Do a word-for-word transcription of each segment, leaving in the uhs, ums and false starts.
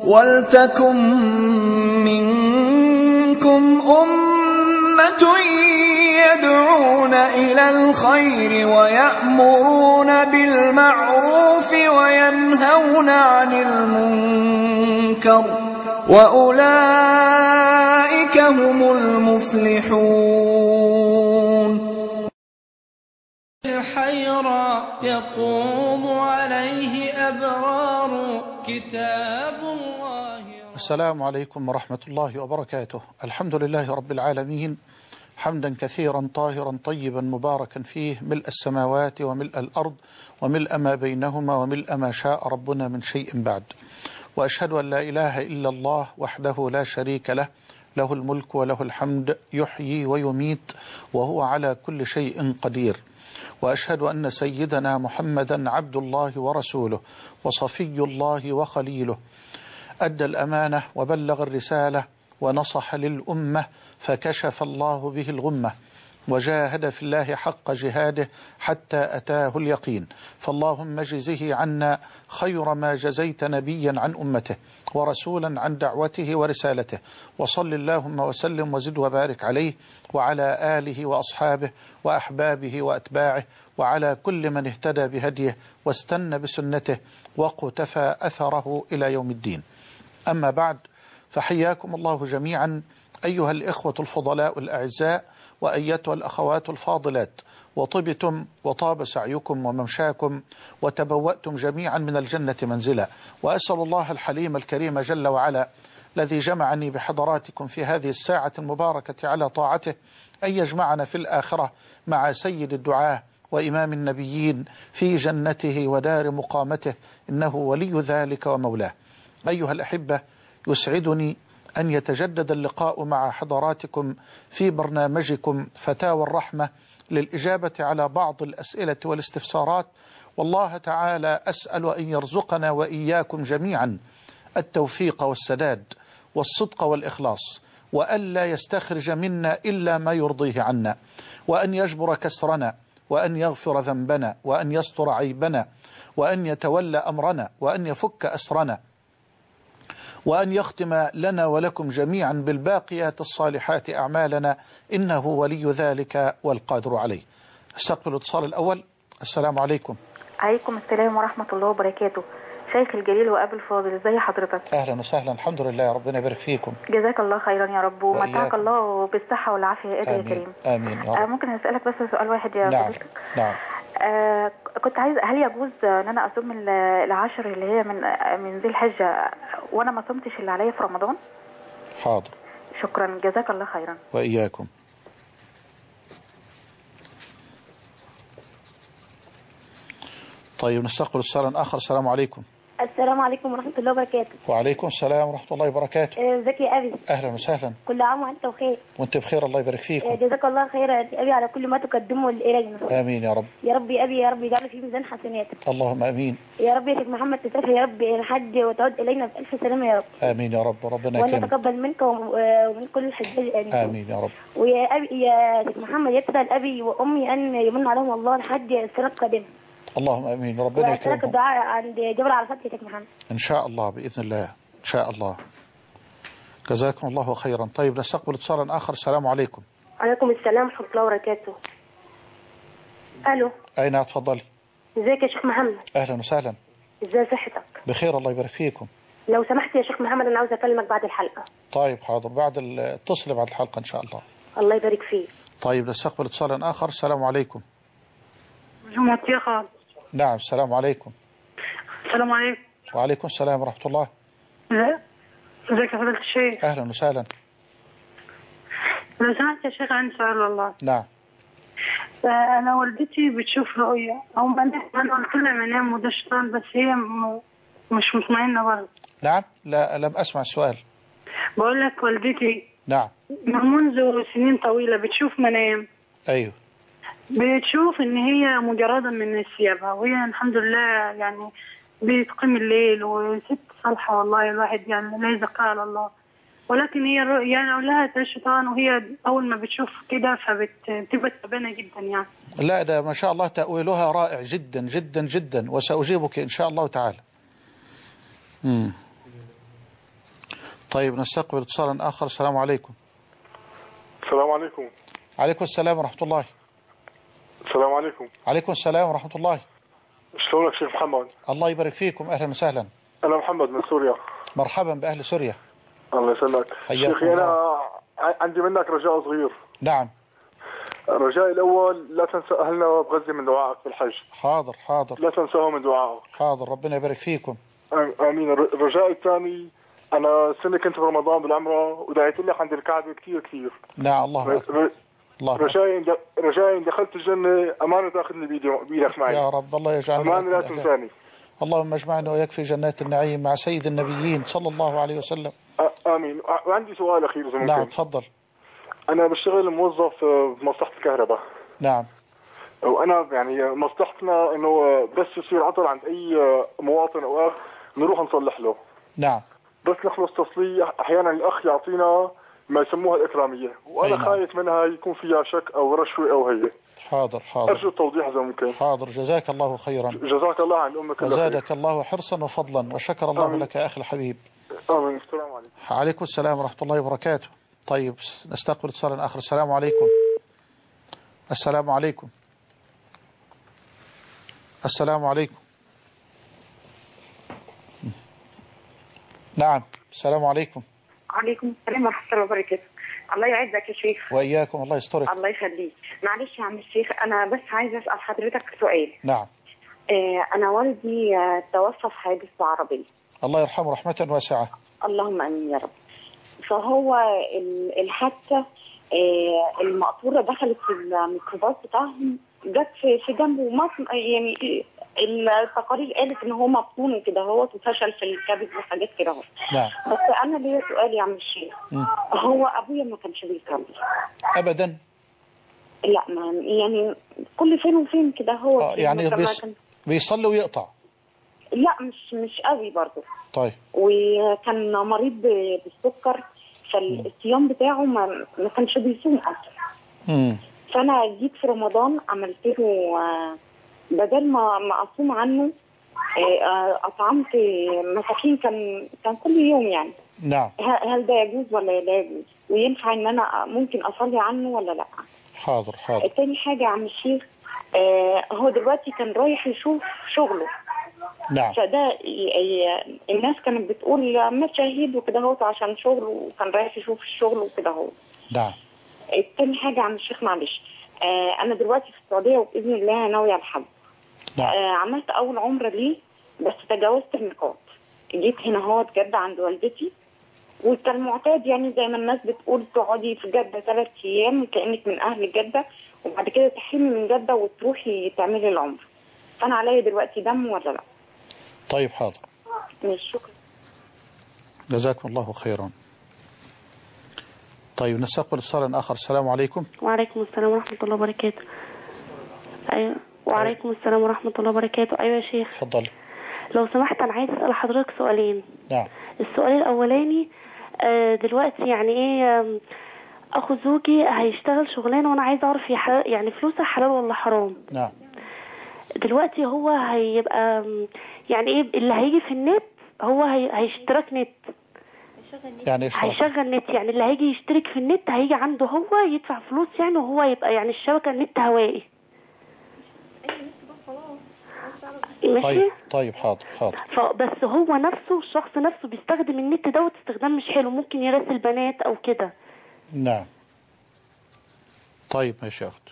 وَلْتَكُن مِّنكُمْ أُمَّةٌ يَدْعُونَ إِلَى الْخَيْرِ وَيَأْمُرُونَ بِالْمَعْرُوفِ وَيَنْهَوْنَ عَنِ الْمُنكَرِ وَأُولَئِكَ هُمُ الْمُفْلِحُونَ. الحيرى يقوم عليه أبرار كتاب الله. السلام عليكم ورحمة الله وبركاته. الحمد لله رب العالمين، حمدا كثيرا طاهرا طيبا مباركا فيه، ملء السماوات وملء الأرض وملء ما بينهما وملء ما شاء ربنا من شيء بعد. وأشهد أن لا إله إلا الله وحده لا شريك له، له الملك وله الحمد، يحيي ويميت وهو على كل شيء قدير. وأشهد أن سيدنا محمدا عبد الله ورسوله وصفي الله وخليله، أدى الأمانة وبلغ الرسالة ونصح للأمة فكشف الله به الغمة، وجاهد في الله حق جهاده حتى أتاه اليقين. فاللهم اجزه عنا خير ما جزيت نبيا عن أمته ورسولا عن دعوته ورسالته، وصل اللهم وسلم وزد وبارك عليه وعلى آله وأصحابه وأحبابه وأتباعه وعلى كل من اهتدى بهديه واستنى بسنته وقتفى أثره إلى يوم الدين. أما بعد، فحياكم الله جميعا أيها الإخوة الفضلاء الأعزاء وأيتها الأخوات الفاضلات، وطبتم وطاب سعيكم وممشاكم وتبوأتم جميعا من الجنة منزلا. وأسأل الله الحليم الكريم جل وعلا الذي جمعني بحضراتكم في هذه الساعة المباركة على طاعته أن يجمعنا في الآخرة مع سيد الدعاة وإمام النبيين في جنته ودار مقامته، إنه ولي ذلك ومولاه. أيها الأحبة، يسعدني أن يتجدد اللقاء مع حضراتكم في برنامجكم فتاوى الرحمة للإجابة على بعض الأسئلة والاستفسارات، والله تعالى أسأل أن يرزقنا وإياكم جميعا التوفيق والسداد والصدق والإخلاص، وألا يستخرج منا إلا ما يرضيه عنا، وأن يجبر كسرنا، وأن يغفر ذنبنا، وأن يستر عيبنا، وأن يتولى أمرنا، وأن يفك أسرنا، وأن يختم لنا ولكم جميعا بالباقيات الصالحات أعمالنا، إنه ولي ذلك والقادر عليه. استقبل الاتصال الأول. السلام عليكم. عليكم السلام ورحمة الله وبركاته. شيخ الجليل وأبي الفاضل، ازي حضرتك؟ أهلا وسهلا. الحمد لله، ربنا يبارك فيكم. جزاك الله خيرا يا رب، ومتعك الله بالصحة والعافية يا يا كريم. آمين يا رب. آه ممكن أسألك بس سؤال واحد يا نعم. فضيلتك؟ نعم. آه كنت عايز، هل يجوز ان انا اصوم العشر اللي هي من من ذي الحجة وانا ما صمتش اللي عليا في رمضان؟ حاضر. شكرا، جزاك الله خيرا. وإياكم. طيب نستقبل اتصال آخر. السلام عليكم. السلام عليكم ورحمة الله وبركاته. وعليكم السلام ورحمة الله وبركاته. ازيك يا أبي؟ أهلا وسهلا. كل عام وأنت بخير. وأنت بخير، الله يبارك فيكم. جزاك الله خير يا أبي على كل ما تقدمه إلينا. آمين يا رب. يا رب يا أبي، يا رب يجعل في ميزان حسناتك. اللهم آمين. يا رب يا شيخ محمد تسافر يا رب الحج وتعود إلينا بألف سلامة يا رب. آمين يا رب، ربنا يكرمك. وأنا أتقبل منك ومن كل الحجاج. آمين. آمين يا رب. ويا أبي يا شيخ محمد، يسأل أبي وأمي أن يمن عليهم الله الحج السنة القادمة. اللهم امين، ربنا يكرمك. وأسألك الدعاء عند جبل عرفات يا شيخ محمد. ان شاء الله باذن الله، ان شاء الله. جزاكم الله خيرا. طيب نستقبل اتصالا اخر. السلام عليكم. عليكم السلام ورحمه الله وبركاته. الو. اين اتفضلي. ازيك يا شيخ محمد؟ اهلا وسهلا. ازاي صحتك؟ بخير، الله يبارك فيكم. لو سمحت يا شيخ محمد، انا عاوز اكلمك بعد الحلقه. طيب حاضر، بعد اتصل بعد الحلقه ان شاء الله. الله يبارك فيك. طيب نستقبل اتصالا اخر. السلام عليكم. يا خالد. نعم، السلام عليكم. السلام عليكم. وعليكم السلام ورحمة الله. ازيك يا فضيلة الشيخ؟ أهلا وسهلا. لو سمحت يا شيخ، عندي سؤال والله. نعم. أنا والدتي بتشوف رؤية، أو أنا قلت لها منام وده شيطان، بس هي مش مطمئنة برضه. نعم، لا لم أسمع السؤال. بقول لك والدتي نعم منذ سنين طويلة بتشوف منام. أيوه. بتشوف ان هي مجرده من ثيابها، وهي الحمد لله يعني بتقيم الليل وست صالحه، والله الواحد يعني لا يزكى على الله، ولكن هي يعني اقول لها ده الشيطان، وهي اول ما بتشوف كده فبتبقى تعبانه جدا يعني. لا ده ما شاء الله تأويلها رائع جدا جدا جدا، وسأجيبك إن شاء الله تعالى. امم طيب نستقبل اتصالا آخر. السلام عليكم. السلام عليكم. عليكم السلام ورحمة الله. السلام عليكم. عليكم السلام ورحمة الله. شلونك شيخ محمد؟ الله يبارك فيكم، أهلا وسهلا. أنا محمد من سوريا. مرحبا بأهل سوريا. الله يسلمك. شيخي أنا عندي منك رجاء صغير. نعم. رجائي الأول لا تنسى أهلنا بغزة من دعائك في الحج. حاضر حاضر. لا تنساهم من دعائك. حاضر، ربنا يبارك فيكم. آمين. الرجاء الثاني، أنا سنة كنت برمضان بالعمرة ودعيت لك عند الكعبة كثير كثير. نعم. الله أكبر. الله رجائي رجائي إن دخلت الجنة أمانة تأخذني بيدك معي. يا رب الله يجعلنا. أمانة لا تنساني. اللهم اجمعنا وياك في جنات النعيم مع سيد النبيين صلى الله عليه وسلم. آمين. وعندي سؤال أخير إذا ممكن. نعم تفضل. أنا بشتغل موظف في مصلحة الكهرباء. نعم. وأنا يعني مصلحتنا إنه بس يصير عطل عند أي مواطن أو أخ نروح نصلح له. نعم. بس نخلص تصليح أحيانا الأخ يعطينا ما يسموها الإكرامية، وأنا نعم. خايف منها يكون فيها شك أو رشوة أو هي. حاضر حاضر. أرجو التوضيح إذا ممكن. حاضر، جزاك الله خيرا. جزاك الله عن أمك. وزادك الله حرصا وفضلا وشكر الله آمين. لك يا أخي الحبيب. آمين. السلام عليكم. عليكم السلام ورحمة الله وبركاته. طيب نستقبل اتصالا آخر. السلام عليكم. السلام عليكم. السلام عليكم. نعم. السلام عليكم. وعليكم السلام ورحمة الله وبركاته. الله يعزك يا شيخ. وإياكم، الله يسترك. الله يخليك. معلش يا عم الشيخ، أنا بس عايزة أسأل حضرتك سؤال. نعم. آه أنا والدي آه توفى في حادث بعربية. الله يرحمه رحمة واسعة. اللهم آمين يا رب. فهو الحادثة آه المقطورة دخلت في الميكروباص بتاعهم، جت في جنبه مصن، يعني التقارير قالت ان هو مبطون وكده هو وفشل في الكبد وحاجات كده اهو. نعم. بس انا ليا سؤال يا عم الشيخ. هو ابويا ما كانش بيصلي ابدا؟ لا، ما يعني كل فين وفين كده هو. آه يعني بيص... بيصلي ويقطع؟ لا مش مش قوي برضه. طيب. وكان مريض بالسكر، فالصيام بتاعه ما, ما كانش بيصوم اصلا. امم فانا جيت في رمضان عملت له بدل ما ما اصوم عنه اطعمت مساكين، كان كان كل يوم يعني. نعم. هل ده يجوز ولا لا يجوز؟ وينفع ان انا ممكن اصلي عنه ولا لا؟ حاضر حاضر. تاني حاجه يا عم الشيخ، هو دلوقتي كان رايح يشوف شغله. نعم. فده الناس كانت بتقول مات شهيد وكده هو عشان شغله، وكان رايح يشوف الشغل وكده هو. نعم. تاني حاجه يا عم الشيخ معلش، انا دلوقتي في السعوديه وباذن الله ناويه على الحج. نعم. آه عملت اول عمره ليه، بس تجاوزت الميقات. جيت هنا هو جده عند والدتي، وكان معتاد يعني زي ما الناس بتقول تقعدي في جده ثلاث ايام كانك من اهل جده، وبعد كده تحرمي من جده وتروحي تعملي العمره. فانا عليا دلوقتي دم ولا لا؟ طيب حاضر. ماشي، شكرا. جزاكم الله خيرا. طيب نستقبل اتصالا اخر. السلام عليكم. وعليكم السلام ورحمه الله وبركاته. ايوه. وعليكم السلام ورحمة الله وبركاته. أيوة يا شيخ. اتفضل. لو سمحت أنا عايز أسأل حضرتك سؤالين. نعم. السؤال الأولاني، دلوقتي يعني إيه أخو زوجي هيشتغل شغلانة وأنا عايز أعرف يعني فلوسها حلال ولا حرام. نعم. دلوقتي هو هيبقى يعني إيه اللي هيجي في النت، هو هيشترك نت. يعني هيشغل نت، يعني اللي هيجي يشترك في النت هيجي عنده هو يدفع فلوس يعني، وهو يبقى يعني الشبكة النت هوائي. طيب طيب حاضر حاضر. فبس هو نفسه الشخص نفسه بيستخدم النت دوت استخدام مش حلو، ممكن يراسل بنات او كده. نعم. طيب ماشي يا اخت.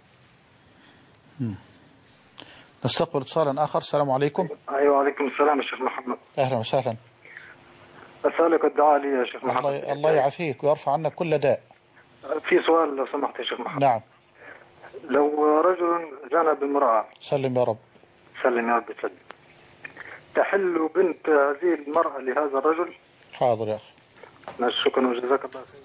نستقبل اتصالا اخر. السلام عليكم. ايوه وعليكم السلام يا شيخ محمد. اهلا وسهلا. اسالك الدعاء لي يا شيخ محمد. الله الله يعافيك ويرفع عنك كل داء. في سؤال لو سمحت يا شيخ محمد. نعم. لو رجل زنى بامرأة. سلم يا رب. سلم يا رب سلم. تحل بنت هذه المرأة لهذا الرجل؟ حاضر يا أخي. ماشي، شكرا وجزاك الله خير.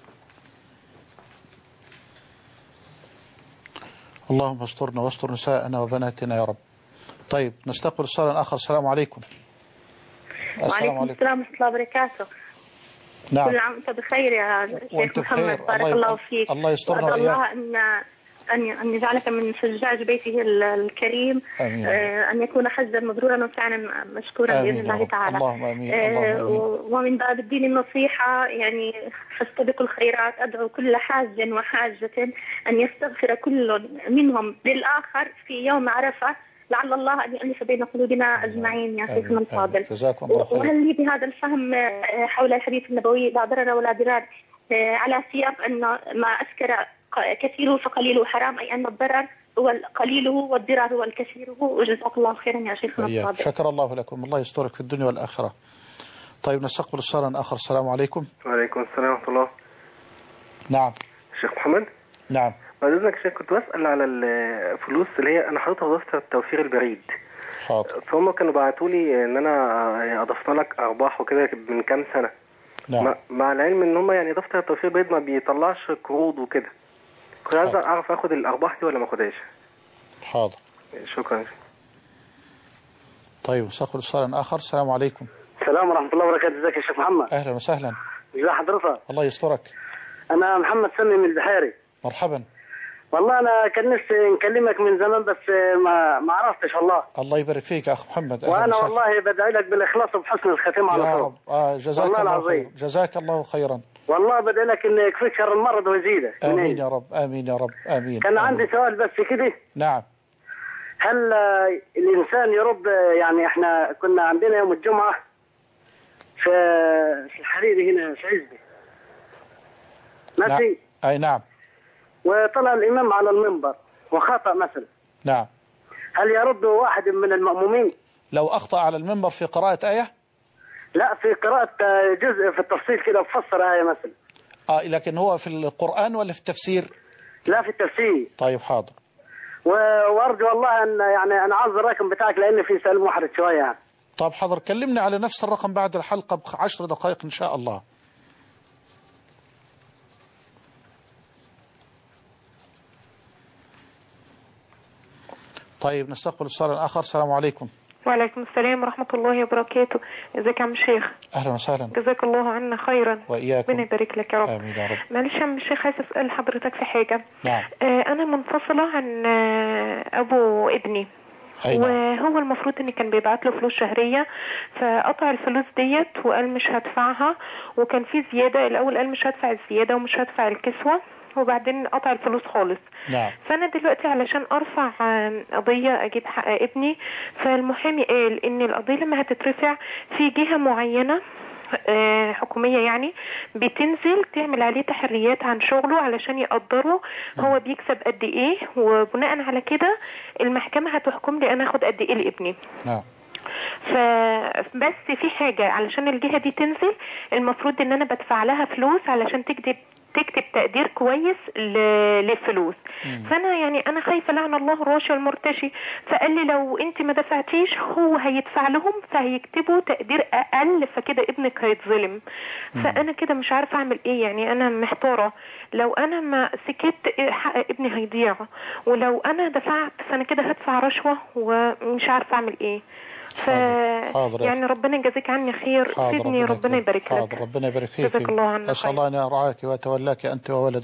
اللهم استرنا واستر نساءنا وبناتنا يا رب. طيب نستقبل اتصالا آخر. السلام عليكم. السلام عليكم. السلام ورحمة الله وبركاته. نعم. كل عام وانت بخير يا شيخ محمد. بارك الله فيك. الله يسترنا وأدعو الله أن أن أن يجعلك من شجاج بيته الكريم. آمين. أن يكون حجا مبرورا وسعيا مشكورا بإذن الله تعالى. اللهم آمين. اللهم آمين. ومن باب الدين النصيحة يعني فاستبقوا الخيرات. أدعو كل حاج وحاجة أن يستغفر كل منهم للآخر في يوم عرفة، لعل الله أن يؤلف بين قلوبنا أجمعين يا شيخنا الفاضل. جزاكم الله خير. وهل لي بهذا الفهم حول الحديث النبوي لا ضرر ولا ضرار على سياق أن ما أسكر كثيره فقليله حرام، أي أن الضرر هو قليله والضرر هو الكثير. وجزاك الله خيرا يا شيخنا الفاضل. شكر الله لكم، الله يسترك في الدنيا والآخرة. طيب نستقبل اتصالا آخر. السلام عليكم. وعليكم السلام ورحمة الله. نعم شيخ محمد. نعم. بعد إذنك شيخ، كنت بسأل على الفلوس اللي هي أنا حاططها في دفتر التوفير البريد. حاضر. فهم كانوا بعتوا لي إن أنا أضفت لك أرباح وكده من كام سنة. نعم. مع العلم إن هم يعني دفتر التوفير البريد ما بيطلعش قروض وكده. كنت عايز أعرف آخد الأرباح دي ولا ما آخدهاش. حاضر. شكرا. طيب نستقبل اتصالا آخر. السلام عليكم. السلام ورحمة الله وبركاته. ازيك يا شيخ محمد؟ أهلا وسهلا. ازي حضرتك؟ الله يسترك. أنا محمد سامي من البحيري. مرحبا. والله أنا كان نفسي نكلمك من زمان بس ما ما عرفتش والله. الله يبارك فيك يا أخ محمد. وأنا والله بدعي لك بالإخلاص وبحسن الختام على طول. يا رب. آه جزاك الله, الله خير. جزاك الله خيرا. والله بدعي لك إن يكفيك شر المرض ويزيده. آمين يا رب. آمين يا رب. آمين. كان آمين. عندي سؤال بس كده. نعم. هل الإنسان يرد، يعني إحنا كنا عندنا يوم الجمعة في في الحريري هنا في عزبة ماشي. نعم. أي نعم. وطلع الإمام على المنبر وخطأ مثلا. نعم. هل يرد واحد من المأمومين؟ لو أخطأ على المنبر في قراءة آية؟ لا، في قراءة جزء في التفصيل كده بفسر آية مثلا. آه لكن هو في القرآن ولا في التفسير؟ لا في التفسير. طيب حاضر. وارجو والله ان يعني انا عاوز الرقم بتاعك لان في سؤال محرج شويه يعني. طب حاضر، كلمني على نفس الرقم بعد الحلقة بعشر دقائق إن شاء الله. طيب نستقبل اتصالا آخر. السلام عليكم. وعليكم السلام ورحمة الله وبركاته. ازيك يا عم الشيخ؟ أهلا وسهلا. جزاك الله عنا خيرا. وإياكم. ربنا يبارك لك يا رب. آمين يا رب. معلش يا عم الشيخ، عايز أسأل حضرتك في حاجة. نعم. آه أنا منفصلة عن آه أبو ابني. أيوة. وهو المفروض ان كان بيبعت له فلوس شهرية، فقطع الفلوس ديت وقال مش هدفعها، وكان في زيادة. الاول قال مش هدفع الزيادة ومش هدفع الكسوة، وبعدين قطع الفلوس خالص. نعم. فانا دلوقتي علشان ارفع قضية اجيب حق ابني، فالمحامي قال ان القضية لما هتترفع في جهة معينة حكومية يعني بتنزل تعمل عليه تحريات عن شغله علشان يقدروا هو بيكسب قد ايه، وبناء على كده المحكمة هتحكم لي انا اخد قد ايه لابني. نعم. فبس في حاجة علشان الجهة دي تنزل المفروض ان انا بدفع لها فلوس علشان تكتب تكتب تقدير كويس للفلوس. مم. فانا يعني انا خايفه لعن الله الراشي والمرتشي، فقال لي لو انت ما دفعتيش هو هيدفع لهم فهيكتبوا تقدير اقل، فكده ابنك هيتظلم. فانا كده مش عارفه اعمل ايه، يعني انا محتاره. لو انا ما سكت حق ابني هيضيع، ولو انا دفعت فانا كده هدفع رشوه ومش عارفه اعمل ايه. ف حاضر. يعني ربنا يجازيك عني خير، فيدني ربنا يبارك لك. حاضر. ربنا يبارك فيك. جزاك الله عنا أسأل الله أن يرعاك ويتولاك أنت وولدك.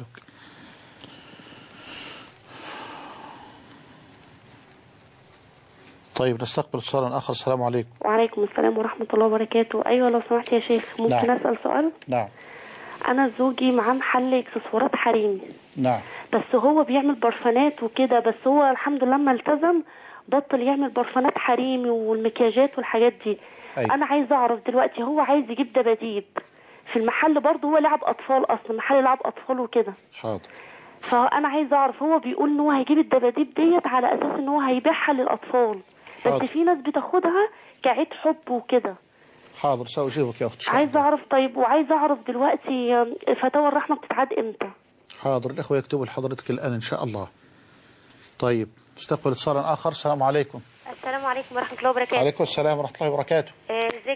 طيب نستقبل اتصالا آخر. السلام عليكم. وعليكم السلام ورحمة الله وبركاته. أيوة لو سمحت يا شيخ ممكن نعم. أسأل سؤال؟ نعم. أنا زوجي معاه محل إكسسوارات حريمي. نعم. بس هو بيعمل برفانات وكده، بس هو الحمد لله لما التزم بطل يعمل برفانات حريمي والمكياجات والحاجات دي. أيوة. أنا عايز أعرف دلوقتي هو عايز يجيب دباديب في المحل، برضه هو لعب أطفال أصلا، محل لعب أطفال وكده. حاضر. فأنا عايز أعرف هو بيقول إن هو هيجيب الدباديب ديت على أساس إن هو هيبيعها للأطفال. حاضر. بس في ناس بتاخدها كعيد حب وكده. حاضر سأجيبك يا أختي. عايز أعرف. طيب وعايز أعرف دلوقتي فتاوى الرحمة بتتعاد إمتى؟ حاضر الإخوة يكتبوا لحضرتك الآن إن شاء الله. طيب نستقبل اتصالا آخر. السلام عليكم. السلام عليكم ورحمة الله وبركاته. وعليكم السلام ورحمة الله وبركاته. ازيك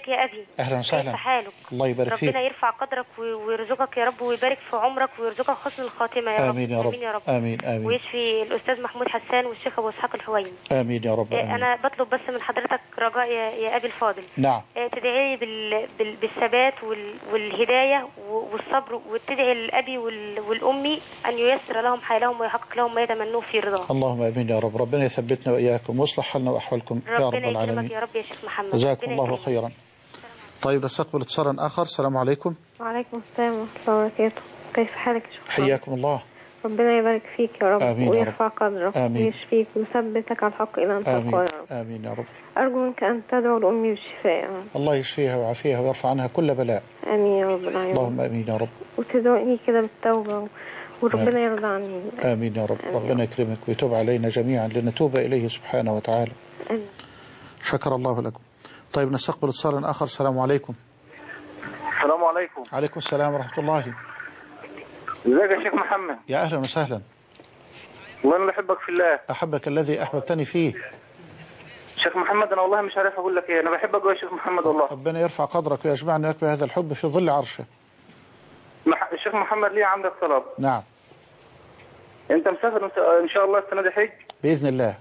ازيك يا ابي؟ اهلا وسهلا. كيف حالك؟ الله يبارك فيك. ربنا يرفع قدرك ويرزقك يا رب، ويبارك في عمرك ويرزقك حسن الخاتمه يا رب. امين يا رب. امين يا رب. امين امين. ويشفي الاستاذ محمود حسان والشيخ ابو اسحاق الحويني. امين يا رب. آمين. انا بطلب بس من حضرتك رجاء يا, يا ابي الفاضل. نعم. تدعي بال... بال... بالثبات وال... والهدايه والصبر، وتدعي للابي وال... والامي ان ييسر لهم حالهم ويحقق لهم ما يتمنوه في رضاه. اللهم امين يا رب. ربنا يثبتنا واياكم ويصلح حالنا واحوالكم يا رب العالمين. ربنا يكرمك يا رب يا شيخ محمد. جزاكم الله خيرا. طيب نستقبل اتصالا اخر. السلام عليكم. وعليكم السلام ورحمه الله وبركاته. كيف حالك يا شيخ؟ حياكم الله. ربنا يبارك فيك يا رب. آمين ويرفع قدرك ويشفيك ويثبتك على الحق الى ان تقوى يا رب. امين يا رب. ارجو منك ان تدعو لامي بالشفاء يا رب. الله يشفيها ويعافيها ويرفع عنها كل بلاء. امين يا رب العالمين. اللهم امين يا رب. وتدعوني كده بالتوبه وربنا يرضى عني. امين يا رب. آمين. ربنا يكرمك ويتوب علينا جميعا لنتوب اليه سبحانه وتعالى. امين. شكر الله لكم. طيب نستقبل اتصالا اخر. السلام عليكم. السلام عليكم. عليكم السلام ورحمه الله. ازيك يا شيخ محمد؟ يا اهلا وسهلا. والله انا بحبك في الله. احبك الذي احببتني فيه. شيخ محمد انا والله مش عارف اقول لك ايه، انا بحبك يا شيخ محمد والله. ربنا يرفع قدرك ويجمعنا وياك بهذا الحب في ظل عرشه. مح... الشيخ محمد ليه عندك طلب. نعم. انت مسافر ان شاء الله السنه دي حج؟ باذن الله.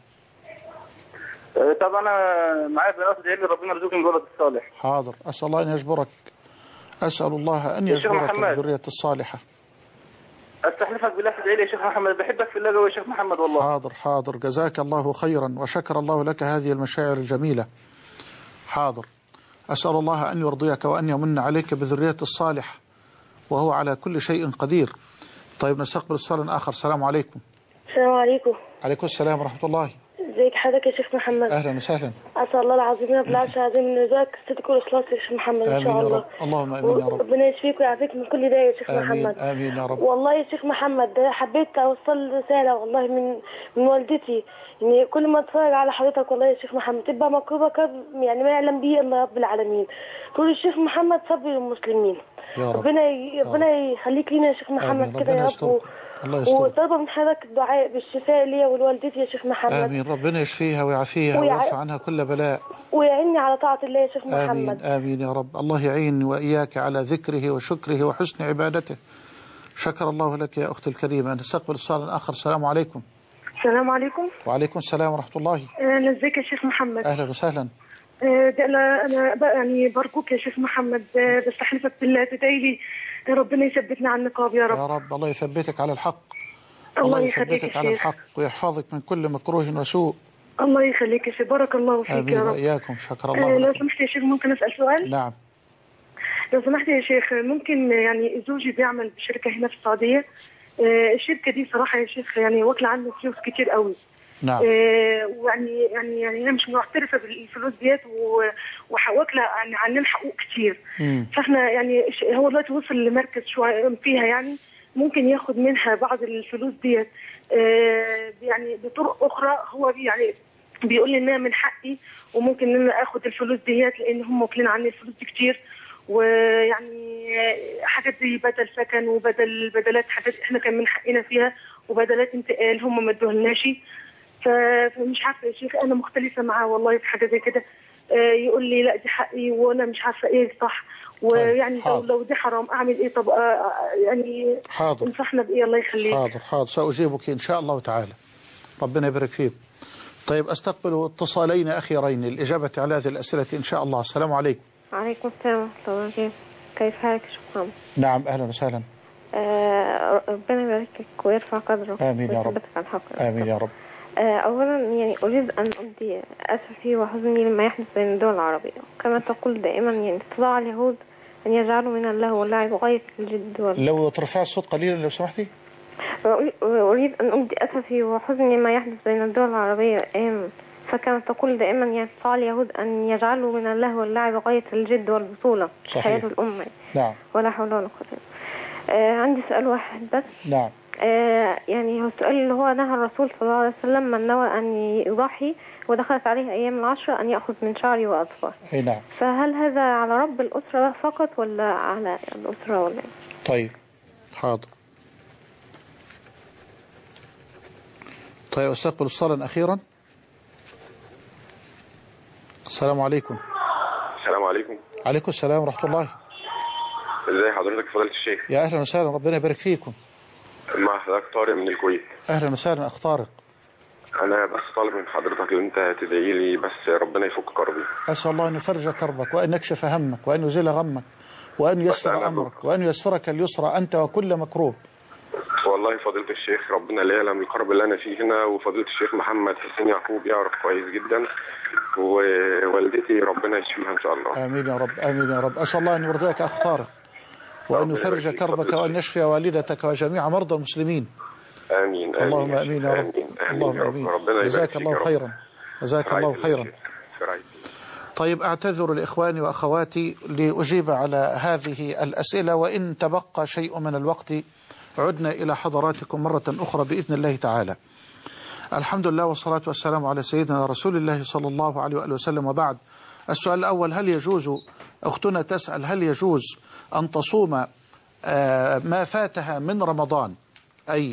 طب انا معايا بنات ادعي لي ربنا يرزقني الولد الصالح. حاضر. اسال الله ان يجبرك. اسال الله ان يجبرك بالذريه الصالحه. استحلفك بالله تدعي لي يا شيخ محمد، بحبك في الله قوي يا شيخ محمد والله. حاضر حاضر. جزاك الله خيرا وشكر الله لك هذه المشاعر الجميله. حاضر. اسال الله ان يرضيك وان يمن عليك بالذريه الصالحه وهو على كل شيء قدير. طيب نستقبل اتصالا اخر. السلام عليكم. السلام عليكم. عليكم السلام ورحمه الله. ازيك حضرتك يا شيخ محمد؟ اهلا وسهلا. اسال الله العظيم رب العرش العظيم ان يرزقك الصدق والاخلاص يا شيخ محمد ان شاء الله. اللهم امين يا رب. ربنا يشفيك ويعافيك من كل ده يا شيخ آمين. محمد. امين يا رب. والله يا شيخ محمد حبيت اوصل رساله والله من من والدتي، يعني كل ما اتفرج على حضرتك والله يا شيخ محمد تبقى مكروبه كرب يعني ما يعلم به الا رب العالمين. تقول الشيخ محمد صبر للمسلمين يا رب. ربنا ي... ربنا يخليك لينا يا شيخ محمد كده يا رب. الله يستر. وطلب من حضرتك الدعاء بالشفاء ليا ولوالدتي يا شيخ محمد. امين. ربنا يشفيها ويعافيها ويع... ويرفع عنها كل بلاء. ويعني على طاعه الله يا شيخ محمد. امين امين يا رب. الله يعين واياك على ذكره وشكره وحسن عبادته. شكر الله لك يا اختي الكريمه. نستقبل اتصالا اخر. السلام عليكم. السلام عليكم. وعليكم السلام ورحمه الله. اهلا. ازيك يا شيخ محمد؟ اهلا وسهلا. ده انا انا يعني برجوك يا شيخ محمد بستحلفك بالله تدعي لي ربنا يثبتنا على النقاب يا رب. يا رب. الله يثبتك على الحق. الله, الله يثبتك على الحق ويحفظك من كل مكروه وسوء. الله يخليك يا شيخ. بارك الله فيك آمين يا رب. وإياكم. شكر الله آه لكم. لو سمحت يا شيخ ممكن أسأل سؤال؟ نعم. لو سمحت يا شيخ ممكن يعني زوجي بيعمل بشركة هنا في السعودية. آه الشركة دي صراحة يا شيخ يعني واكلة عنه فلوس كتير قوي. نعم. آه ويعني يعني يعني انا مش معترفه بالفلوس ديت وواكله يعني عننا حقوق كتير. مم. فاحنا يعني هو دلوقتي وصل لمركز شويه فيها يعني ممكن ياخد منها بعض الفلوس ديت آه يعني بطرق اخرى. هو يعني بيقول لي انها من حقي وممكن ان انا اخد الفلوس ديت لان هم واكلين عني الفلوس دي كتير. ويعني حاجات زي بدل سكن وبدل بدلات حاجات احنا كان من حقنا فيها وبدلات انتقال هم ما ادوهالناش. فمش عارفه يا شيخ انا مختلفه معاه والله في حاجه زي كده. آه يقول لي لا دي حقي وانا مش عارفه ايه صح. ويعني لو, لو دي حرام اعمل ايه؟ طب آه يعني حاضر. انصحنا بايه الله يخليك. حاضر حاضر ساجيبك ان شاء الله تعالى. ربنا يبارك فيك. طيب استقبل اتصالين اخيرين للاجابه على هذه الاسئله ان شاء الله. السلام عليكم. وعليكم السلام ورحمه الله وبركاته. كيف حالك يا شيخ محمد؟ نعم اهلا وسهلا. آه ربنا يبارك لك ويرفع قدرك. امين يا رب. على الحق. امين يا رب. أولا يعني أريد أن أبدي أسفي وحزني لما يحدث بين الدول العربية. كما تقول دائما يعني استطاع اليهود أن يجعلوا من الله واللعب غاية الجد وال... لو ترفع الصوت قليلا لو سمحتي. أريد أن أبدي أسفي وحزني لما يحدث بين الدول العربية الآن. فكما تقول دائما يعني استطاع اليهود أن يجعلوا من الله واللعب غاية الجد والبطولة في حياة الأمة. نعم. ولا حول ولا قوة. آه عندي سؤال واحد بس. نعم. آه يعني هو السؤال اللي هو نهى الرسول صلى الله عليه وسلم من نوى أن يضحي ودخلت عليه أيام العشرة أن يأخذ من شعري وأظفر. أي نعم. فهل هذا على رب الأسرة فقط ولا على الأسرة ولا؟ طيب حاضر. طيب استقبل اتصالا أخيرا. السلام عليكم. السلام عليكم. عليكم السلام ورحمة الله. ازي حضرتك يا فضيلة الشيخ؟ يا أهلا وسهلا، ربنا يبارك فيكم. مع حضرتك طارق من الكويت. أهلا وسهلا أخ طارق. أنا بس طالب من حضرتك إن أنت تدعي لي بس ربنا يفك كربي. أسأل الله أن يفرج كربك وأن يكشف همك وأن يزيل غمك وأن ييسر أمرك وأن ييسرك اليسرى أنت وكل مكروب. والله فضيلة الشيخ ربنا لا يعلم الكرب اللي أنا فيه هنا، وفضيلة الشيخ محمد حسين يعقوب يعرف كويس جدا، ووالدتي ربنا يشفيها إن شاء الله. آمين يا رب، آمين يا رب. أسأل الله أن يرضيك أخ طارق وأن يفرج كربك وأن يشفي والدتك وجميع مرضى المسلمين. آمين. اللهم آمين يا رب. اللهم آمين. جزاك الله خيرا. جزاك الله خيرا. طيب أعتذر لإخواني وأخواتي لأجيب على هذه الأسئلة، وإن تبقى شيء من الوقت عدنا إلى حضراتكم مرة أخرى بإذن الله تعالى. الحمد لله والصلاة والسلام على سيدنا رسول الله صلى الله عليه وآله وسلم، وبعد. السؤال الأول: هل يجوز، أختنا تسأل، هل يجوز أن تصوم ما فاتها من رمضان، أي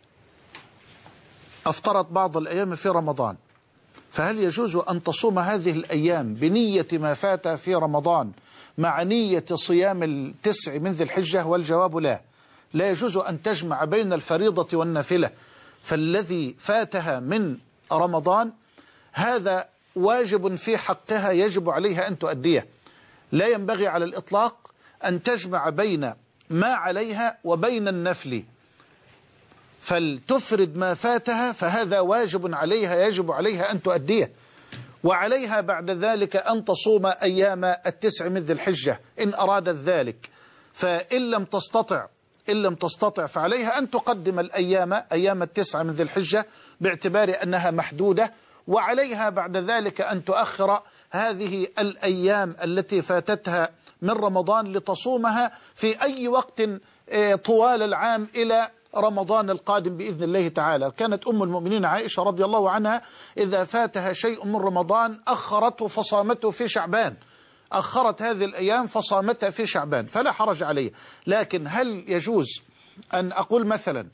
أفطرت بعض الأيام في رمضان، فهل يجوز أن تصوم هذه الأيام بنية ما فات في رمضان مع نية صيام التسع من ذي الحجة؟ والجواب لا، لا يجوز أن تجمع بين الفريضة والنافلة، فالذي فاتها من رمضان هذا واجب في حقها يجب عليها أن تؤديه، لا ينبغي على الإطلاق أن تجمع بين ما عليها وبين النفل، فلتفرد ما فاتها فهذا واجب عليها يجب عليها أن تؤديه، وعليها بعد ذلك أن تصوم أيام التسع من ذي الحجة إن أرادت ذلك، فإن لم تستطع إن لم تستطع فعليها أن تقدم الأيام أيام التسع من ذي الحجة باعتبار أنها محدودة، وعليها بعد ذلك أن تؤخر هذه الأيام التي فاتتها من رمضان لتصومها في أي وقت طوال العام إلى رمضان القادم بإذن الله تعالى. كانت أم المؤمنين عائشة رضي الله عنها إذا فاتها شيء من رمضان أخرته فصامته في شعبان، أخرت هذه الأيام فصامتها في شعبان، فلا حرج عليه. لكن هل يجوز أن أقول مثلا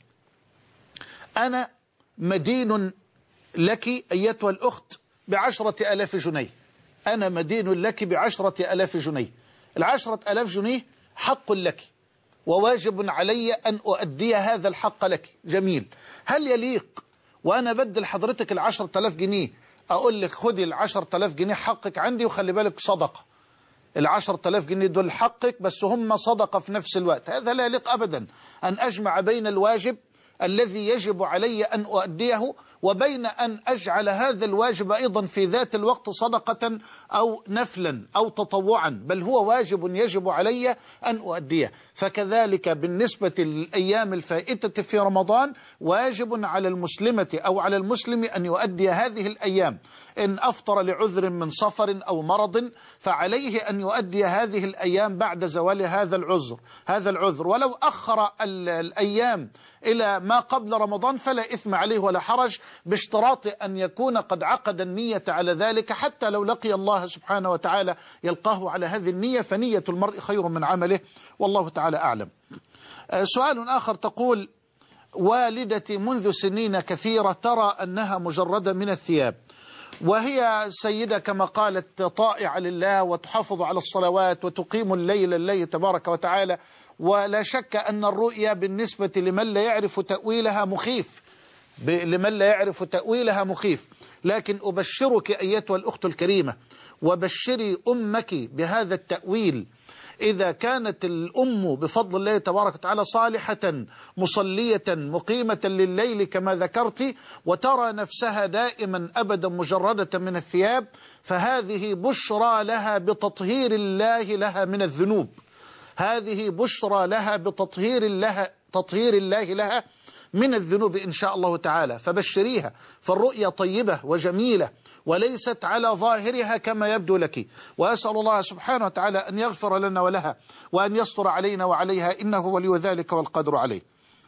أنا مدين لك أيتها الأخت بعشرة ألاف جنيه، أنا مدين لك بعشرة ألاف جنيه، العشرة ألاف جنيه حق لك وواجب علي أن أؤدي هذا الحق لك، جميل. هل يليق وأنا بدل حضرتك العشرة ألاف جنيه أقول لك خدي العشرة ألاف جنيه حقك عندي وخلي بالك صدقة، العشرة ألاف جنيه دول حقك بس هم صدقة في نفس الوقت؟ هذا لا يليق أبدا أن أجمع بين الواجب الذي يجب علي أن أؤديه وبين أن أجعل هذا الواجب أيضا في ذات الوقت صدقة أو نفلا أو تطوعا، بل هو واجب يجب علي أن أؤديه. فكذلك بالنسبة للأيام الفائتة في رمضان واجب على المسلمة أو على المسلم أن يؤدي هذه الأيام، إن أفطر لعذر من سفر أو مرض فعليه أن يؤدي هذه الأيام بعد زوال هذا العذر هذا العذر ولو أخر الأيام إلى ما قبل رمضان فلا إثم عليه ولا حرج، باشتراط أن يكون قد عقد النية على ذلك، حتى لو لقي الله سبحانه وتعالى يلقاه على هذه النية، فنية المرء خير من عمله، والله تعالى أعلم. سؤال آخر تقول: والدتي منذ سنين كثيرة ترى أنها مجردة من الثياب، وهي سيدة كما قالت طائعة لله وتحافظ على الصلوات وتقيم الليل لله تبارك وتعالى، ولا شك أن الرؤيا بالنسبة لمن لا يعرف تأويلها مخيف لمن لا يعرف تأويلها مخيف لكن أبشرك أيتها الأخت الكريمة وبشري أمك بهذا التأويل. إذا كانت الأم بفضل الله تبارك وتعالى صالحة مصلية مقيمة لليل كما ذكرت وترى نفسها دائما أبدا مجردة من الثياب، فهذه بشرى لها بتطهير الله لها من الذنوب، هذه بشرى لها بتطهير الله تطهير الله لها من الذنوب إن شاء الله تعالى، فبشريها، فالرؤيا طيبة وجميلة وليست على ظاهرها كما يبدو لك، وأسأل الله سبحانه وتعالى أن يغفر لنا ولها وأن يستر علينا وعليها إنه ولي ذلك والقدر عليه.